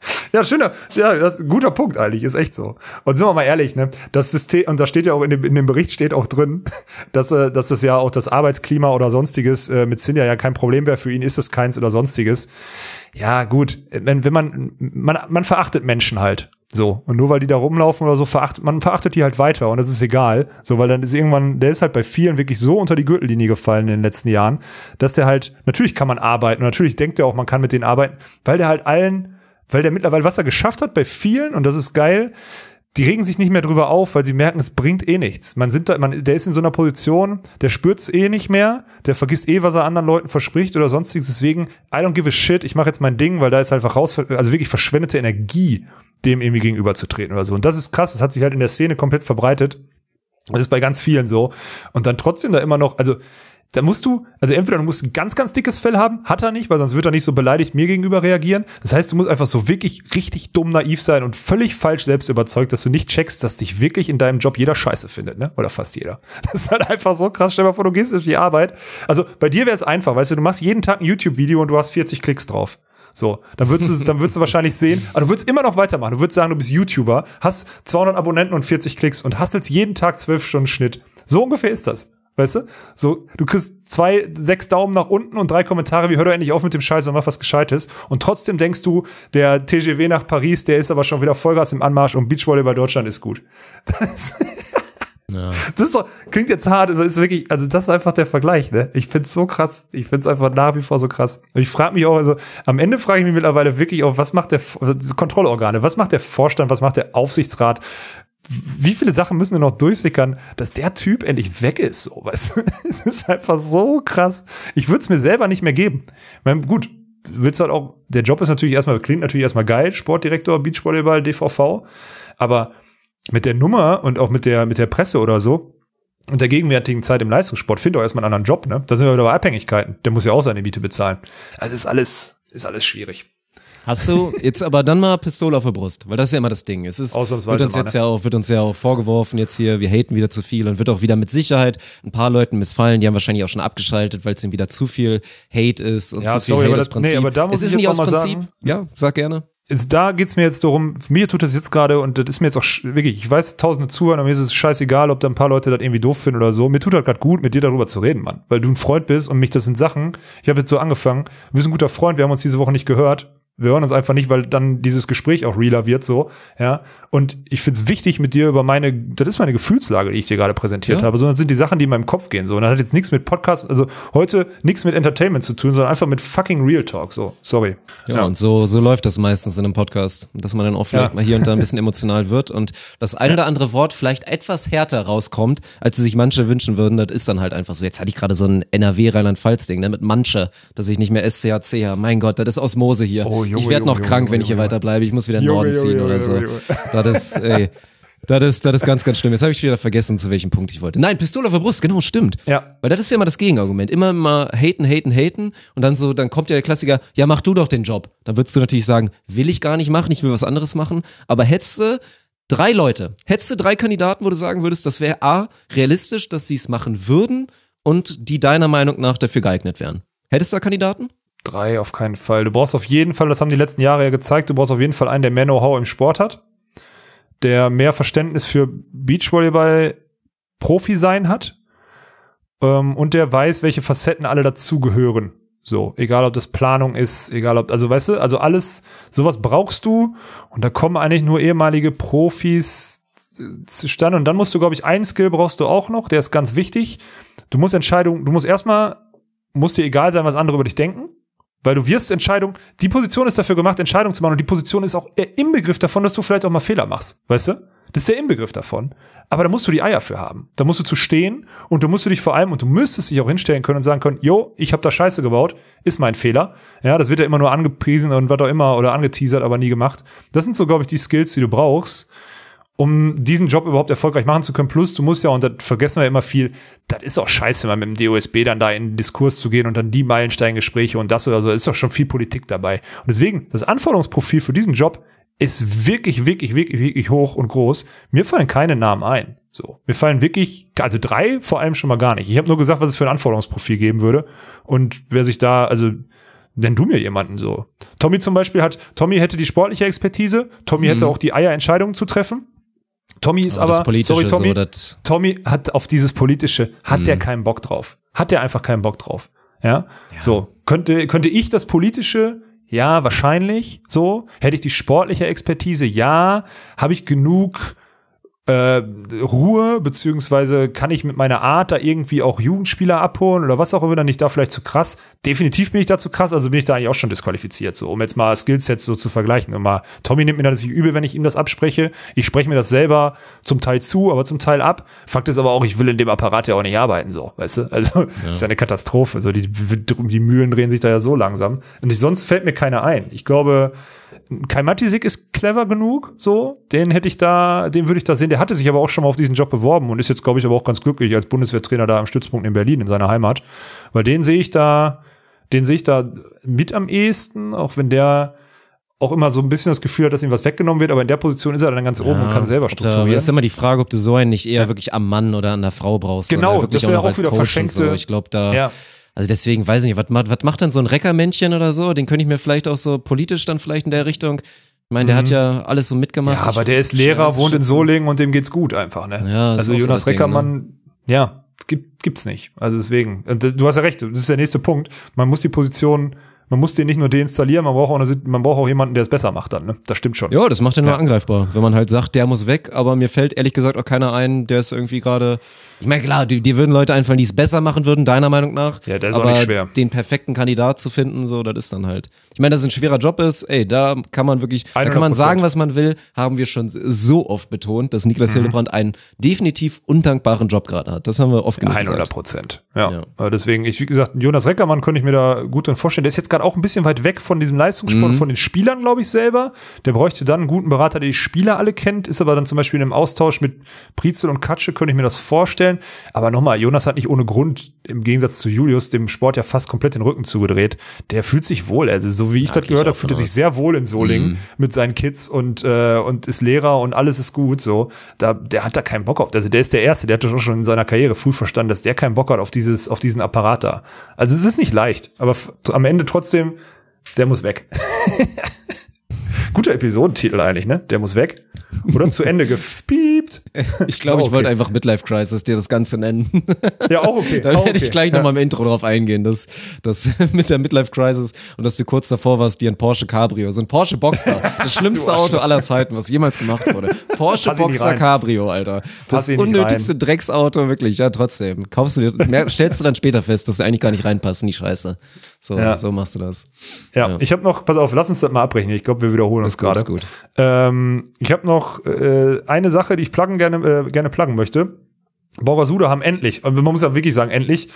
Ja, schöner, ja, das ist ein guter Punkt eigentlich, ist echt so. Und sind wir mal ehrlich, ne, das System, und da steht ja auch in dem Bericht steht auch drin, dass das ja auch das Arbeitsklima oder sonstiges mit Sinja ja kein Problem wäre, für ihn ist es keins oder sonstiges. Ja, gut, wenn man verachtet Menschen halt. So. Und nur weil die da rumlaufen oder so, man verachtet die halt weiter und das ist egal. So, weil dann ist irgendwann, der ist halt bei vielen wirklich so unter die Gürtellinie gefallen in den letzten Jahren, dass der halt, natürlich kann man arbeiten und natürlich denkt er auch, man kann mit denen arbeiten, weil der mittlerweile, was er geschafft hat bei vielen, und das ist geil, die regen sich nicht mehr drüber auf, weil sie merken, es bringt eh nichts. Der ist in so einer Position, der spürt's eh nicht mehr, der vergisst eh, was er anderen Leuten verspricht oder sonstiges. Deswegen, I don't give a shit, ich mache jetzt mein Ding, weil da ist einfach also wirklich verschwendete Energie, dem irgendwie gegenüberzutreten oder so. Und das ist krass, das hat sich halt in der Szene komplett verbreitet. Das ist bei ganz vielen so. Und dann trotzdem da immer noch, also da musst du, also entweder du musst ein ganz, ganz dickes Fell haben, hat er nicht, weil sonst wird er nicht so beleidigt mir gegenüber reagieren. Das heißt, du musst einfach so wirklich richtig dumm naiv sein und völlig falsch selbst überzeugt, dass du nicht checkst, dass dich wirklich in deinem Job jeder Scheiße findet, ne? Oder fast jeder. Das ist halt einfach so krass. Stell dir mal vor, du gehst auf die Arbeit. Also bei dir wäre es einfach, weißt du machst jeden Tag ein YouTube-Video und du hast 40 Klicks drauf. So, dann würdest du wahrscheinlich sehen, aber du würdest immer noch weitermachen. Du würdest sagen, du bist YouTuber, hast 200 Abonnenten und 40 Klicks und hasselst jeden Tag 12 Stunden Schnitt. So ungefähr ist das. Weißt du? So, du kriegst 6 Daumen nach unten und 3 Kommentare, wie hör doch endlich auf mit dem Scheiß und mach was Gescheites. Und trotzdem denkst du, der TGW nach Paris, der ist aber schon wieder Vollgas im Anmarsch und Beachvolleyball Deutschland ist gut. Das ist doch, klingt jetzt hart, aber ist wirklich, also das ist einfach der Vergleich, ne? Ich find's so krass. Ich find's einfach nach wie vor so krass. Und ich frage mich auch, also am Ende frage ich mich mittlerweile wirklich auch, was macht Kontrollorgane, was macht der Vorstand, was macht der Aufsichtsrat? Wie viele Sachen müssen denn noch durchsickern, dass der Typ endlich weg ist? So, weißt du? Es ist einfach so krass. Ich würde es mir selber nicht mehr geben. Ich meine, gut, willst halt auch, der Job ist natürlich klingt natürlich erstmal geil, Sportdirektor, Beachvolleyball, DVV, aber mit der Nummer und auch mit der Presse oder so und der gegenwärtigen Zeit im Leistungssport findet auch erstmal einen anderen Job, ne? Da sind wir wieder bei Abhängigkeiten. Der muss ja auch seine Miete bezahlen. Also ist alles schwierig. Hast du jetzt aber dann mal Pistole auf der Brust, weil das ist ja immer das Ding. Wird uns ja auch vorgeworfen jetzt hier, wir haten wieder zu viel und wird auch wieder mit Sicherheit ein paar Leuten missfallen, die haben wahrscheinlich auch schon abgeschaltet, weil es ihnen wieder zu viel Hate ist und ja, zu viel Hate aus Prinzip. Nee, aber da muss ich jetzt auch mal sagen, ja, sag gerne. Da geht's mir jetzt darum, mir tut das jetzt gerade und das ist mir jetzt auch wirklich, ich weiß, tausende zuhören, aber mir ist es scheißegal, ob da ein paar Leute das irgendwie doof finden oder so. Mir tut das gerade gut, mit dir darüber zu reden, Mann. Weil du ein Freund bist und mich, das sind Sachen, ich habe jetzt so angefangen, du bist ein guter Freund, wir haben uns diese Woche nicht gehört. Wir hören uns einfach nicht, weil dann dieses Gespräch auch realer wird, so, ja. Und ich finde es wichtig, mit dir über das ist meine Gefühlslage, die ich dir gerade präsentiert habe, sondern das sind die Sachen, die in meinem Kopf gehen, so. Und das hat jetzt nichts mit Podcast, also heute nichts mit Entertainment zu tun, sondern einfach mit fucking Real Talk, so. Sorry. Ja, und so läuft das meistens in einem Podcast, dass man dann auch vielleicht mal hier und da ein bisschen emotional wird und das ein oder andere Wort vielleicht etwas härter rauskommt, als sich manche wünschen würden. Das ist dann halt einfach so. Jetzt hatte ich gerade so ein NRW-Rheinland-Pfalz-Ding, ne, mit manche, dass ich nicht mehr SCHC habe. Mein Gott, das ist Osmose hier. Oh, Junge, ich werde noch krank, wenn ich hier weiterbleibe. Ich muss wieder in den Norden ziehen oder so. Das ist ganz, ganz schlimm. Jetzt habe ich wieder vergessen, zu welchem Punkt ich wollte. Nein, Pistole auf der Brust, genau, stimmt. Ja. Weil das ist ja immer das Gegenargument. Immer mal haten und dann kommt ja der Klassiker, ja, mach du doch den Job. Dann würdest du natürlich sagen, will ich gar nicht machen, ich will was anderes machen. Aber hättest du 3 Kandidaten, wo du sagen würdest, das wäre A, realistisch, dass sie es machen würden und die deiner Meinung nach dafür geeignet wären. Hättest du da Kandidaten? 3 auf keinen Fall. Du brauchst auf jeden Fall, das haben die letzten Jahre ja gezeigt, du brauchst auf jeden Fall einen, der mehr Know-how im Sport hat, der mehr Verständnis für Beachvolleyball-Profi sein hat und der weiß, welche Facetten alle dazugehören. So, egal ob das Planung ist, also weißt du, also alles, sowas brauchst du und da kommen eigentlich nur ehemalige Profis zustande und dann musst du, glaube ich, einen Skill brauchst du auch noch, der ist ganz wichtig. Du musst dir egal sein, was andere über dich denken. Weil du wirst die Position ist dafür gemacht, Entscheidungen zu machen und die Position ist auch der Inbegriff davon, dass du vielleicht auch mal Fehler machst, weißt du? Das ist der Inbegriff davon. Aber da musst du die Eier für haben. Da musst du zu stehen und du musst dich vor allem, und du müsstest dich auch hinstellen können und sagen können, jo, ich habe da Scheiße gebaut, ist mein Fehler. Ja, das wird ja immer nur angepriesen und was auch immer oder angeteasert, aber nie gemacht. Das sind so, glaube ich, die Skills, die du brauchst, um diesen Job überhaupt erfolgreich machen zu können. Plus, du musst ja, und das vergessen wir immer viel, das ist auch scheiße, mal mit dem DOSB dann da in den Diskurs zu gehen und dann die Meilensteingespräche und das oder so, ist doch schon viel Politik dabei. Und deswegen, das Anforderungsprofil für diesen Job ist wirklich, wirklich, wirklich, wirklich hoch und groß. Mir fallen keine Namen ein. So, mir fallen wirklich, also 3 vor allem schon mal gar nicht. Ich habe nur gesagt, was es für ein Anforderungsprofil geben würde. Und wer sich da, also Nenn du mir jemanden so. Tommy zum Beispiel hätte die sportliche Expertise, Tommy hätte auch die Eier, Entscheidungen zu treffen. Tommy ist aber sorry Tommy, so, Tommy hat auf dieses Politische, der keinen Bock drauf. Hat der einfach keinen Bock drauf. Ja. So, könnte ich das Politische? Ja, wahrscheinlich. So, hätte ich die sportliche Expertise? Ja. Habe ich genug Ruhe, beziehungsweise kann ich mit meiner Art da irgendwie auch Jugendspieler abholen oder was auch immer, dann nicht da vielleicht zu krass. Definitiv bin ich da zu krass, also bin ich da eigentlich auch schon disqualifiziert, so, um jetzt mal Skillsets so zu vergleichen. Und mal, Tommy nimmt mir das nicht übel, wenn ich ihm das abspreche. Ich spreche mir das selber zum Teil zu, aber zum Teil ab. Fakt ist aber auch, ich will in dem Apparat ja auch nicht arbeiten, so, weißt du? Also, das ist ja eine Katastrophe. Also, die Mühlen drehen sich da ja so langsam. Und sonst fällt mir keiner ein. Ich glaube, Kai Matisik ist clever genug, so, den würde ich da sehen. Der hatte sich aber auch schon mal auf diesen Job beworben und ist jetzt, glaube ich, aber auch ganz glücklich als Bundeswehrtrainer da am Stützpunkt in Berlin, in seiner Heimat. Weil den sehe ich da mit am ehesten, auch wenn der auch immer so ein bisschen das Gefühl hat, dass ihm was weggenommen wird, aber in der Position ist er dann ganz oben und kann selber strukturieren. Das ist immer die Frage, ob du so einen nicht eher wirklich am Mann oder an der Frau brauchst. Genau, wirklich das wäre auch noch auch wieder Coach verschenkte. So. Ich glaube, also deswegen weiß ich nicht, was macht denn so ein Reckermännchen oder so? Den könnte ich mir vielleicht auch so politisch dann vielleicht in der Richtung. Ich meine, der hat ja alles so mitgemacht. Ja, aber der ist Lehrer, wohnt in Solingen und dem geht's gut einfach, ne? Ja, also Jonas so Reckermann, ne? Gibt's nicht. Also deswegen, du hast ja recht, das ist der nächste Punkt. Man muss den nicht nur deinstallieren, man braucht auch jemanden, der es besser macht dann, ne? Das stimmt schon. Ja, das macht den nur angreifbar, wenn man halt sagt, der muss weg, aber mir fällt ehrlich gesagt auch keiner ein, der ist irgendwie gerade. Ich meine, klar, dir würden Leute einfallen, die es besser machen würden, deiner Meinung nach. Ja, das ist aber auch nicht schwer. Den perfekten Kandidat zu finden, so, das ist dann halt. Ich meine, dass es ein schwerer Job ist, da kann man wirklich, 100%. Da kann man sagen, was man will, haben wir schon so oft betont, dass Niklas Hildebrand einen definitiv undankbaren Job gerade hat. Das haben wir oft genug gesagt. 100%. Ja. Deswegen, wie gesagt, Jonas Reckermann könnte ich mir da gut drin vorstellen. Der ist jetzt gerade auch ein bisschen weit weg von diesem Leistungssport, von den Spielern, glaube ich, selber. Der bräuchte dann einen guten Berater, der die Spieler alle kennt, ist aber dann zum Beispiel in einem Austausch mit Prizel und Katsche, könnte ich mir das vorstellen. Aber nochmal, Jonas hat nicht ohne Grund, im Gegensatz zu Julius, dem Sport ja fast komplett den Rücken zugedreht. Der fühlt sich wohl. Also so wie ich das gehört habe, fühlt er sich sehr wohl in Solingen mit seinen Kids und ist Lehrer und alles ist gut. So, der hat da keinen Bock auf. Also der ist der Erste, der hat doch schon in seiner Karriere früh verstanden, dass der keinen Bock hat auf diesen Apparat da. Also es ist nicht leicht, aber am Ende trotzdem, der muss weg. Guter Episodentitel eigentlich, ne? Der muss weg. Oder zu Ende gepiept. Ich glaube, ich wollte einfach Midlife Crisis dir das Ganze nennen. Ja, auch okay. Da werde ich gleich nochmal im Intro drauf eingehen, dass mit der Midlife Crisis und dass du kurz davor warst, dir ein Porsche Cabrio, so ein Porsche Boxster, das schlimmste Auto aller Zeiten, was jemals gemacht wurde. Porsche Boxster Cabrio, Alter. Das unnötigste Drecksauto, wirklich, ja, trotzdem. Kaufst du dir, stellst du dann später fest, dass du eigentlich gar nicht reinpasst in die Scheiße. So machst du das. Ja, ich habe noch, pass auf, lass uns das mal abbrechen. Ich glaube, wir wiederholen uns gerade. Gut. Ich habe noch eine Sache, die ich gerne pluggen möchte. Borgasude haben endlich, und man muss ja wirklich sagen, endlich,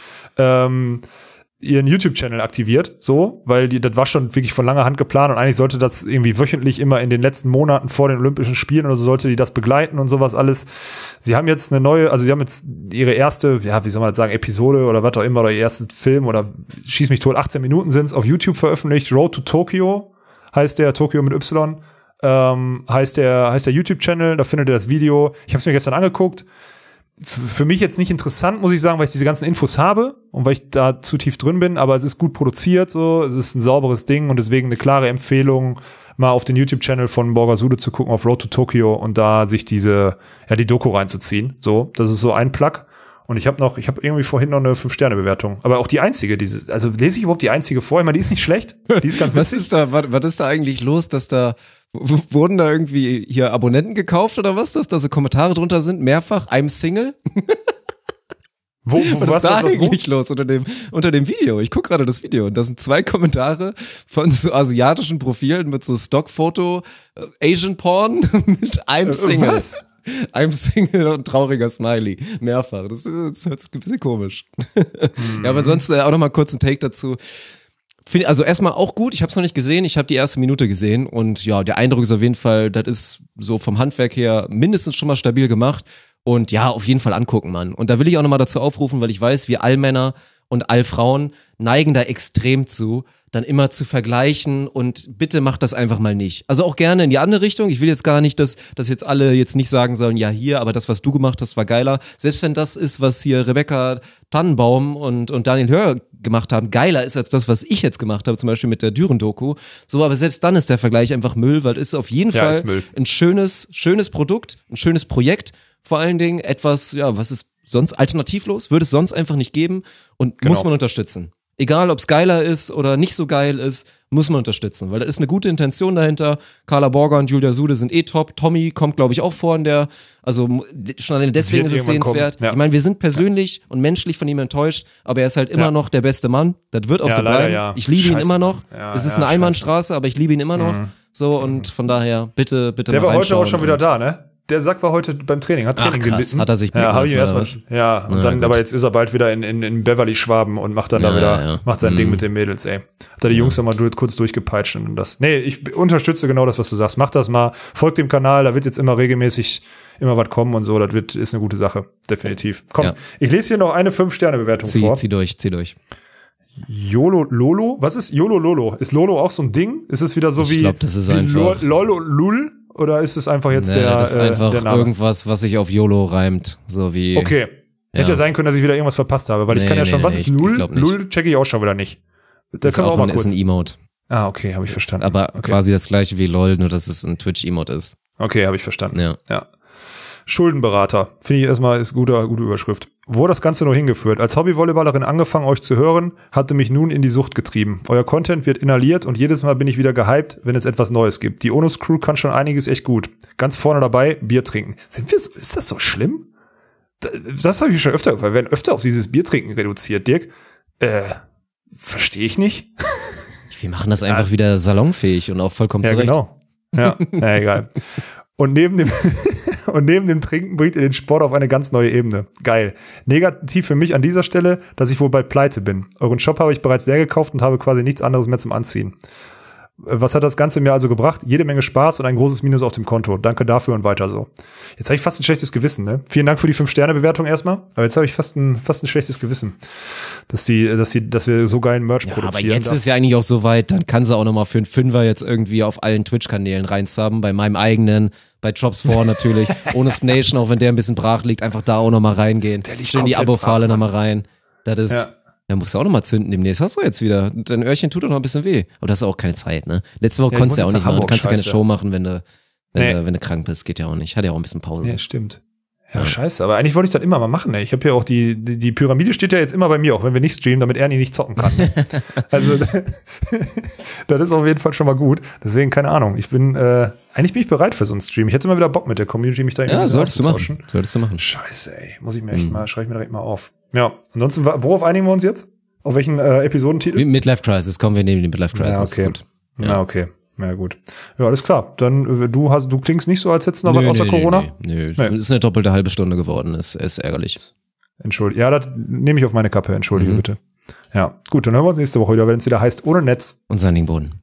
ihren YouTube-Channel aktiviert, so, weil das war schon wirklich von langer Hand geplant und eigentlich sollte das irgendwie wöchentlich immer in den letzten Monaten vor den Olympischen Spielen oder so sollte die das begleiten und sowas alles. Sie haben jetzt sie haben jetzt ihre erste, ja, wie soll man das sagen, Episode oder was auch immer, oder ihr erstes Film oder schieß mich tot, 18 Minuten sind's auf YouTube veröffentlicht. Road to Tokyo heißt der, Tokyo mit Y, heißt der YouTube-Channel, da findet ihr das Video. Ich habe es mir gestern angeguckt. Für mich jetzt nicht interessant, muss ich sagen, weil ich diese ganzen Infos habe und weil ich da zu tief drin bin, aber es ist gut produziert, so, es ist ein sauberes Ding und deswegen eine klare Empfehlung, mal auf den YouTube-Channel von Borgasude zu gucken, auf Road to Tokyo und da sich die Doku reinzuziehen. So, das ist so ein Plug. Und ich habe irgendwie vorhin noch eine 5-Sterne-Bewertung. Aber auch die einzige, also lese ich überhaupt die einzige vor? Ich meine, die ist nicht schlecht. Die ist ganz witzig. Was ist da eigentlich los, dass da, wurden da irgendwie hier Abonnenten gekauft oder was, dass da so Kommentare drunter sind? Mehrfach, I'm Single? Was ist da eigentlich los unter dem Video? Ich gucke gerade das Video und da sind 2 Kommentare von so asiatischen Profilen mit so Stockfoto, Asian Porn mit I'm Single. Was? I'm Single und trauriger Smiley. Mehrfach. Das hört sich ein bisschen komisch. Ja, aber sonst auch noch mal kurz einen Take dazu. Also erstmal auch gut, ich habe es noch nicht gesehen, ich habe die erste Minute gesehen und ja, der Eindruck ist auf jeden Fall, das ist so vom Handwerk her mindestens schon mal stabil gemacht und ja, auf jeden Fall angucken, Mann. Und da will ich auch noch mal dazu aufrufen, weil ich weiß, wir Allmänner und Allfrauen neigen da extrem zu, dann immer zu vergleichen und bitte macht das einfach mal nicht. Also auch gerne in die andere Richtung. Ich will jetzt gar nicht, dass jetzt alle jetzt nicht sagen sollen, ja hier, aber das, was du gemacht hast, war geiler. Selbst wenn das ist, was hier Rebecca Tannenbaum und Daniel Hör gemacht haben, geiler ist als das, was ich jetzt gemacht habe, zum Beispiel mit der Düren-Doku. So, aber selbst dann ist der Vergleich einfach Müll, weil es ist auf jeden Fall ein schönes Produkt, ein schönes Projekt. Vor allen Dingen etwas, ja, was ist sonst alternativlos, würde es sonst einfach nicht geben und muss man unterstützen. Egal, ob es geiler ist oder nicht so geil ist, muss man unterstützen, weil da ist eine gute Intention dahinter. Carla Borger und Julia Sude sind top. Tommy kommt, glaube ich, auch vor in der, also schon alleine deswegen ist es sehenswert. Ja. Ich meine, wir sind persönlich und menschlich von ihm enttäuscht, aber er ist halt immer noch der beste Mann. Das wird auch so bleiben. Ja. Ich liebe ihn immer noch. Ja, es ist eine Einbahnstraße, aber ich liebe ihn immer noch. So, und von daher, bitte der war heute auch schon wieder da, ne? Der Sack war heute beim Training, hat Training gelitten. Hat er sich blicken lassen, ja, und dann, aber jetzt ist er bald wieder in Beverly Schwaben und macht dann da wieder, macht sein Ding mit den Mädels, ey. Hat er die Jungs nochmal kurz durchgepeitscht und das. Nee, ich unterstütze genau das, was du sagst. Mach das mal, folgt dem Kanal, da wird jetzt immer regelmäßig immer was kommen und so, ist eine gute Sache, definitiv. Komm, ich lese hier noch eine 5-Sterne-Bewertung vor. Zieh durch. YOLO Lolo? Was ist YOLO Lolo? Ist Lolo auch so ein Ding? Ist es wieder so ich glaube, das ist einfach Lolo Lul? Oder ist es einfach jetzt das ist einfach der Name? Irgendwas, was sich auf YOLO reimt, so wie. Okay. Hätte sein können, dass ich wieder irgendwas verpasst habe, weil ich kann ja schon, was ist Lul? Lul checke ich auch schon wieder nicht. Das können wir auch mal kurz. Ist ein Emote. Ah, okay, habe ich verstanden. Aber quasi das gleiche wie LOL, nur dass es ein Twitch-Emote ist. Okay, habe ich verstanden. Ja. Schuldenberater. Finde ich erstmal ist gute Überschrift. Wo das Ganze nur hingeführt? Als Hobbyvolleyballerin angefangen, euch zu hören, hatte mich nun in die Sucht getrieben. Euer Content wird inhaliert und jedes Mal bin ich wieder gehypt, wenn es etwas Neues gibt. Die Onus Crew kann schon einiges echt gut. Ganz vorne dabei, Bier trinken. Ist das so schlimm? Das habe ich schon öfter, weil wir werden öfter auf dieses Biertrinken reduziert, Dirk. Verstehe ich nicht. Wir machen das einfach wieder salonfähig und auch vollkommen zurecht. Genau. Ja, egal. Und neben dem Trinken bringt ihr den Sport auf eine ganz neue Ebene. Geil. Negativ für mich an dieser Stelle, dass ich wohl bald pleite bin. Euren Shop habe ich bereits leer gekauft und habe quasi nichts anderes mehr zum Anziehen. Was hat das Ganze mir also gebracht? Jede Menge Spaß und ein großes Minus auf dem Konto. Danke dafür und weiter so. Jetzt habe ich fast ein schlechtes Gewissen, ne? Vielen Dank für die 5-Sterne-Bewertung erstmal. Aber jetzt habe ich fast ein schlechtes Gewissen, dass wir so geilen Merch produzieren. Aber jetzt ist ja eigentlich auch so weit, dann kann sie auch nochmal für einen Fünfer jetzt irgendwie auf allen Twitch-Kanälen reinsubben, bei meinem eigenen, bei Drops 4 natürlich, ohne Nation, auch wenn der ein bisschen brach liegt, einfach da auch nochmal reingehen. Schön die Abo-Fahle nochmal rein. Das ist, ja, musst du auch nochmal zünden demnächst. Hast du jetzt wieder. Dein Öhrchen tut doch noch ein bisschen weh. Aber du hast auch keine Zeit, ne? Letzte Woche konntest du ja auch nicht machen. Du kannst ja keine Show machen, wenn du krank bist. Geht ja auch nicht. Hat ja auch ein bisschen Pause. Ja, stimmt. Ja, scheiße. Aber eigentlich wollte ich das immer mal machen, ey. Ich habe ja auch die Pyramide steht ja jetzt immer bei mir, auch wenn wir nicht streamen, damit Ernie nicht zocken kann. Also, das ist auf jeden Fall schon mal gut. Deswegen, keine Ahnung. Eigentlich bin ich bereit für so einen Stream. Ich hätte mal wieder Bock mit der Community, mich da irgendwie auszutauschen. Solltest du machen. Scheiße, ey. Muss ich mir echt mal, schreibe ich mir direkt mal auf. Ja, ansonsten, worauf einigen wir uns jetzt? Auf welchen Episodentitel? Midlife Crisis. Kommen wir neben den Midlife Crisis. Ja, okay. Ja, okay. Ja, gut. Ja, alles klar. Dann, du klingst nicht so, als hättest du noch was außer Corona? Nee. Ist eine doppelte halbe Stunde geworden. Ist ärgerlich. Entschuldige. Ja, das nehme ich auf meine Kappe. Entschuldige bitte. Ja, gut. Dann hören wir uns nächste Woche wieder, wenn es wieder heißt, ohne Netz. Und sandigen Boden.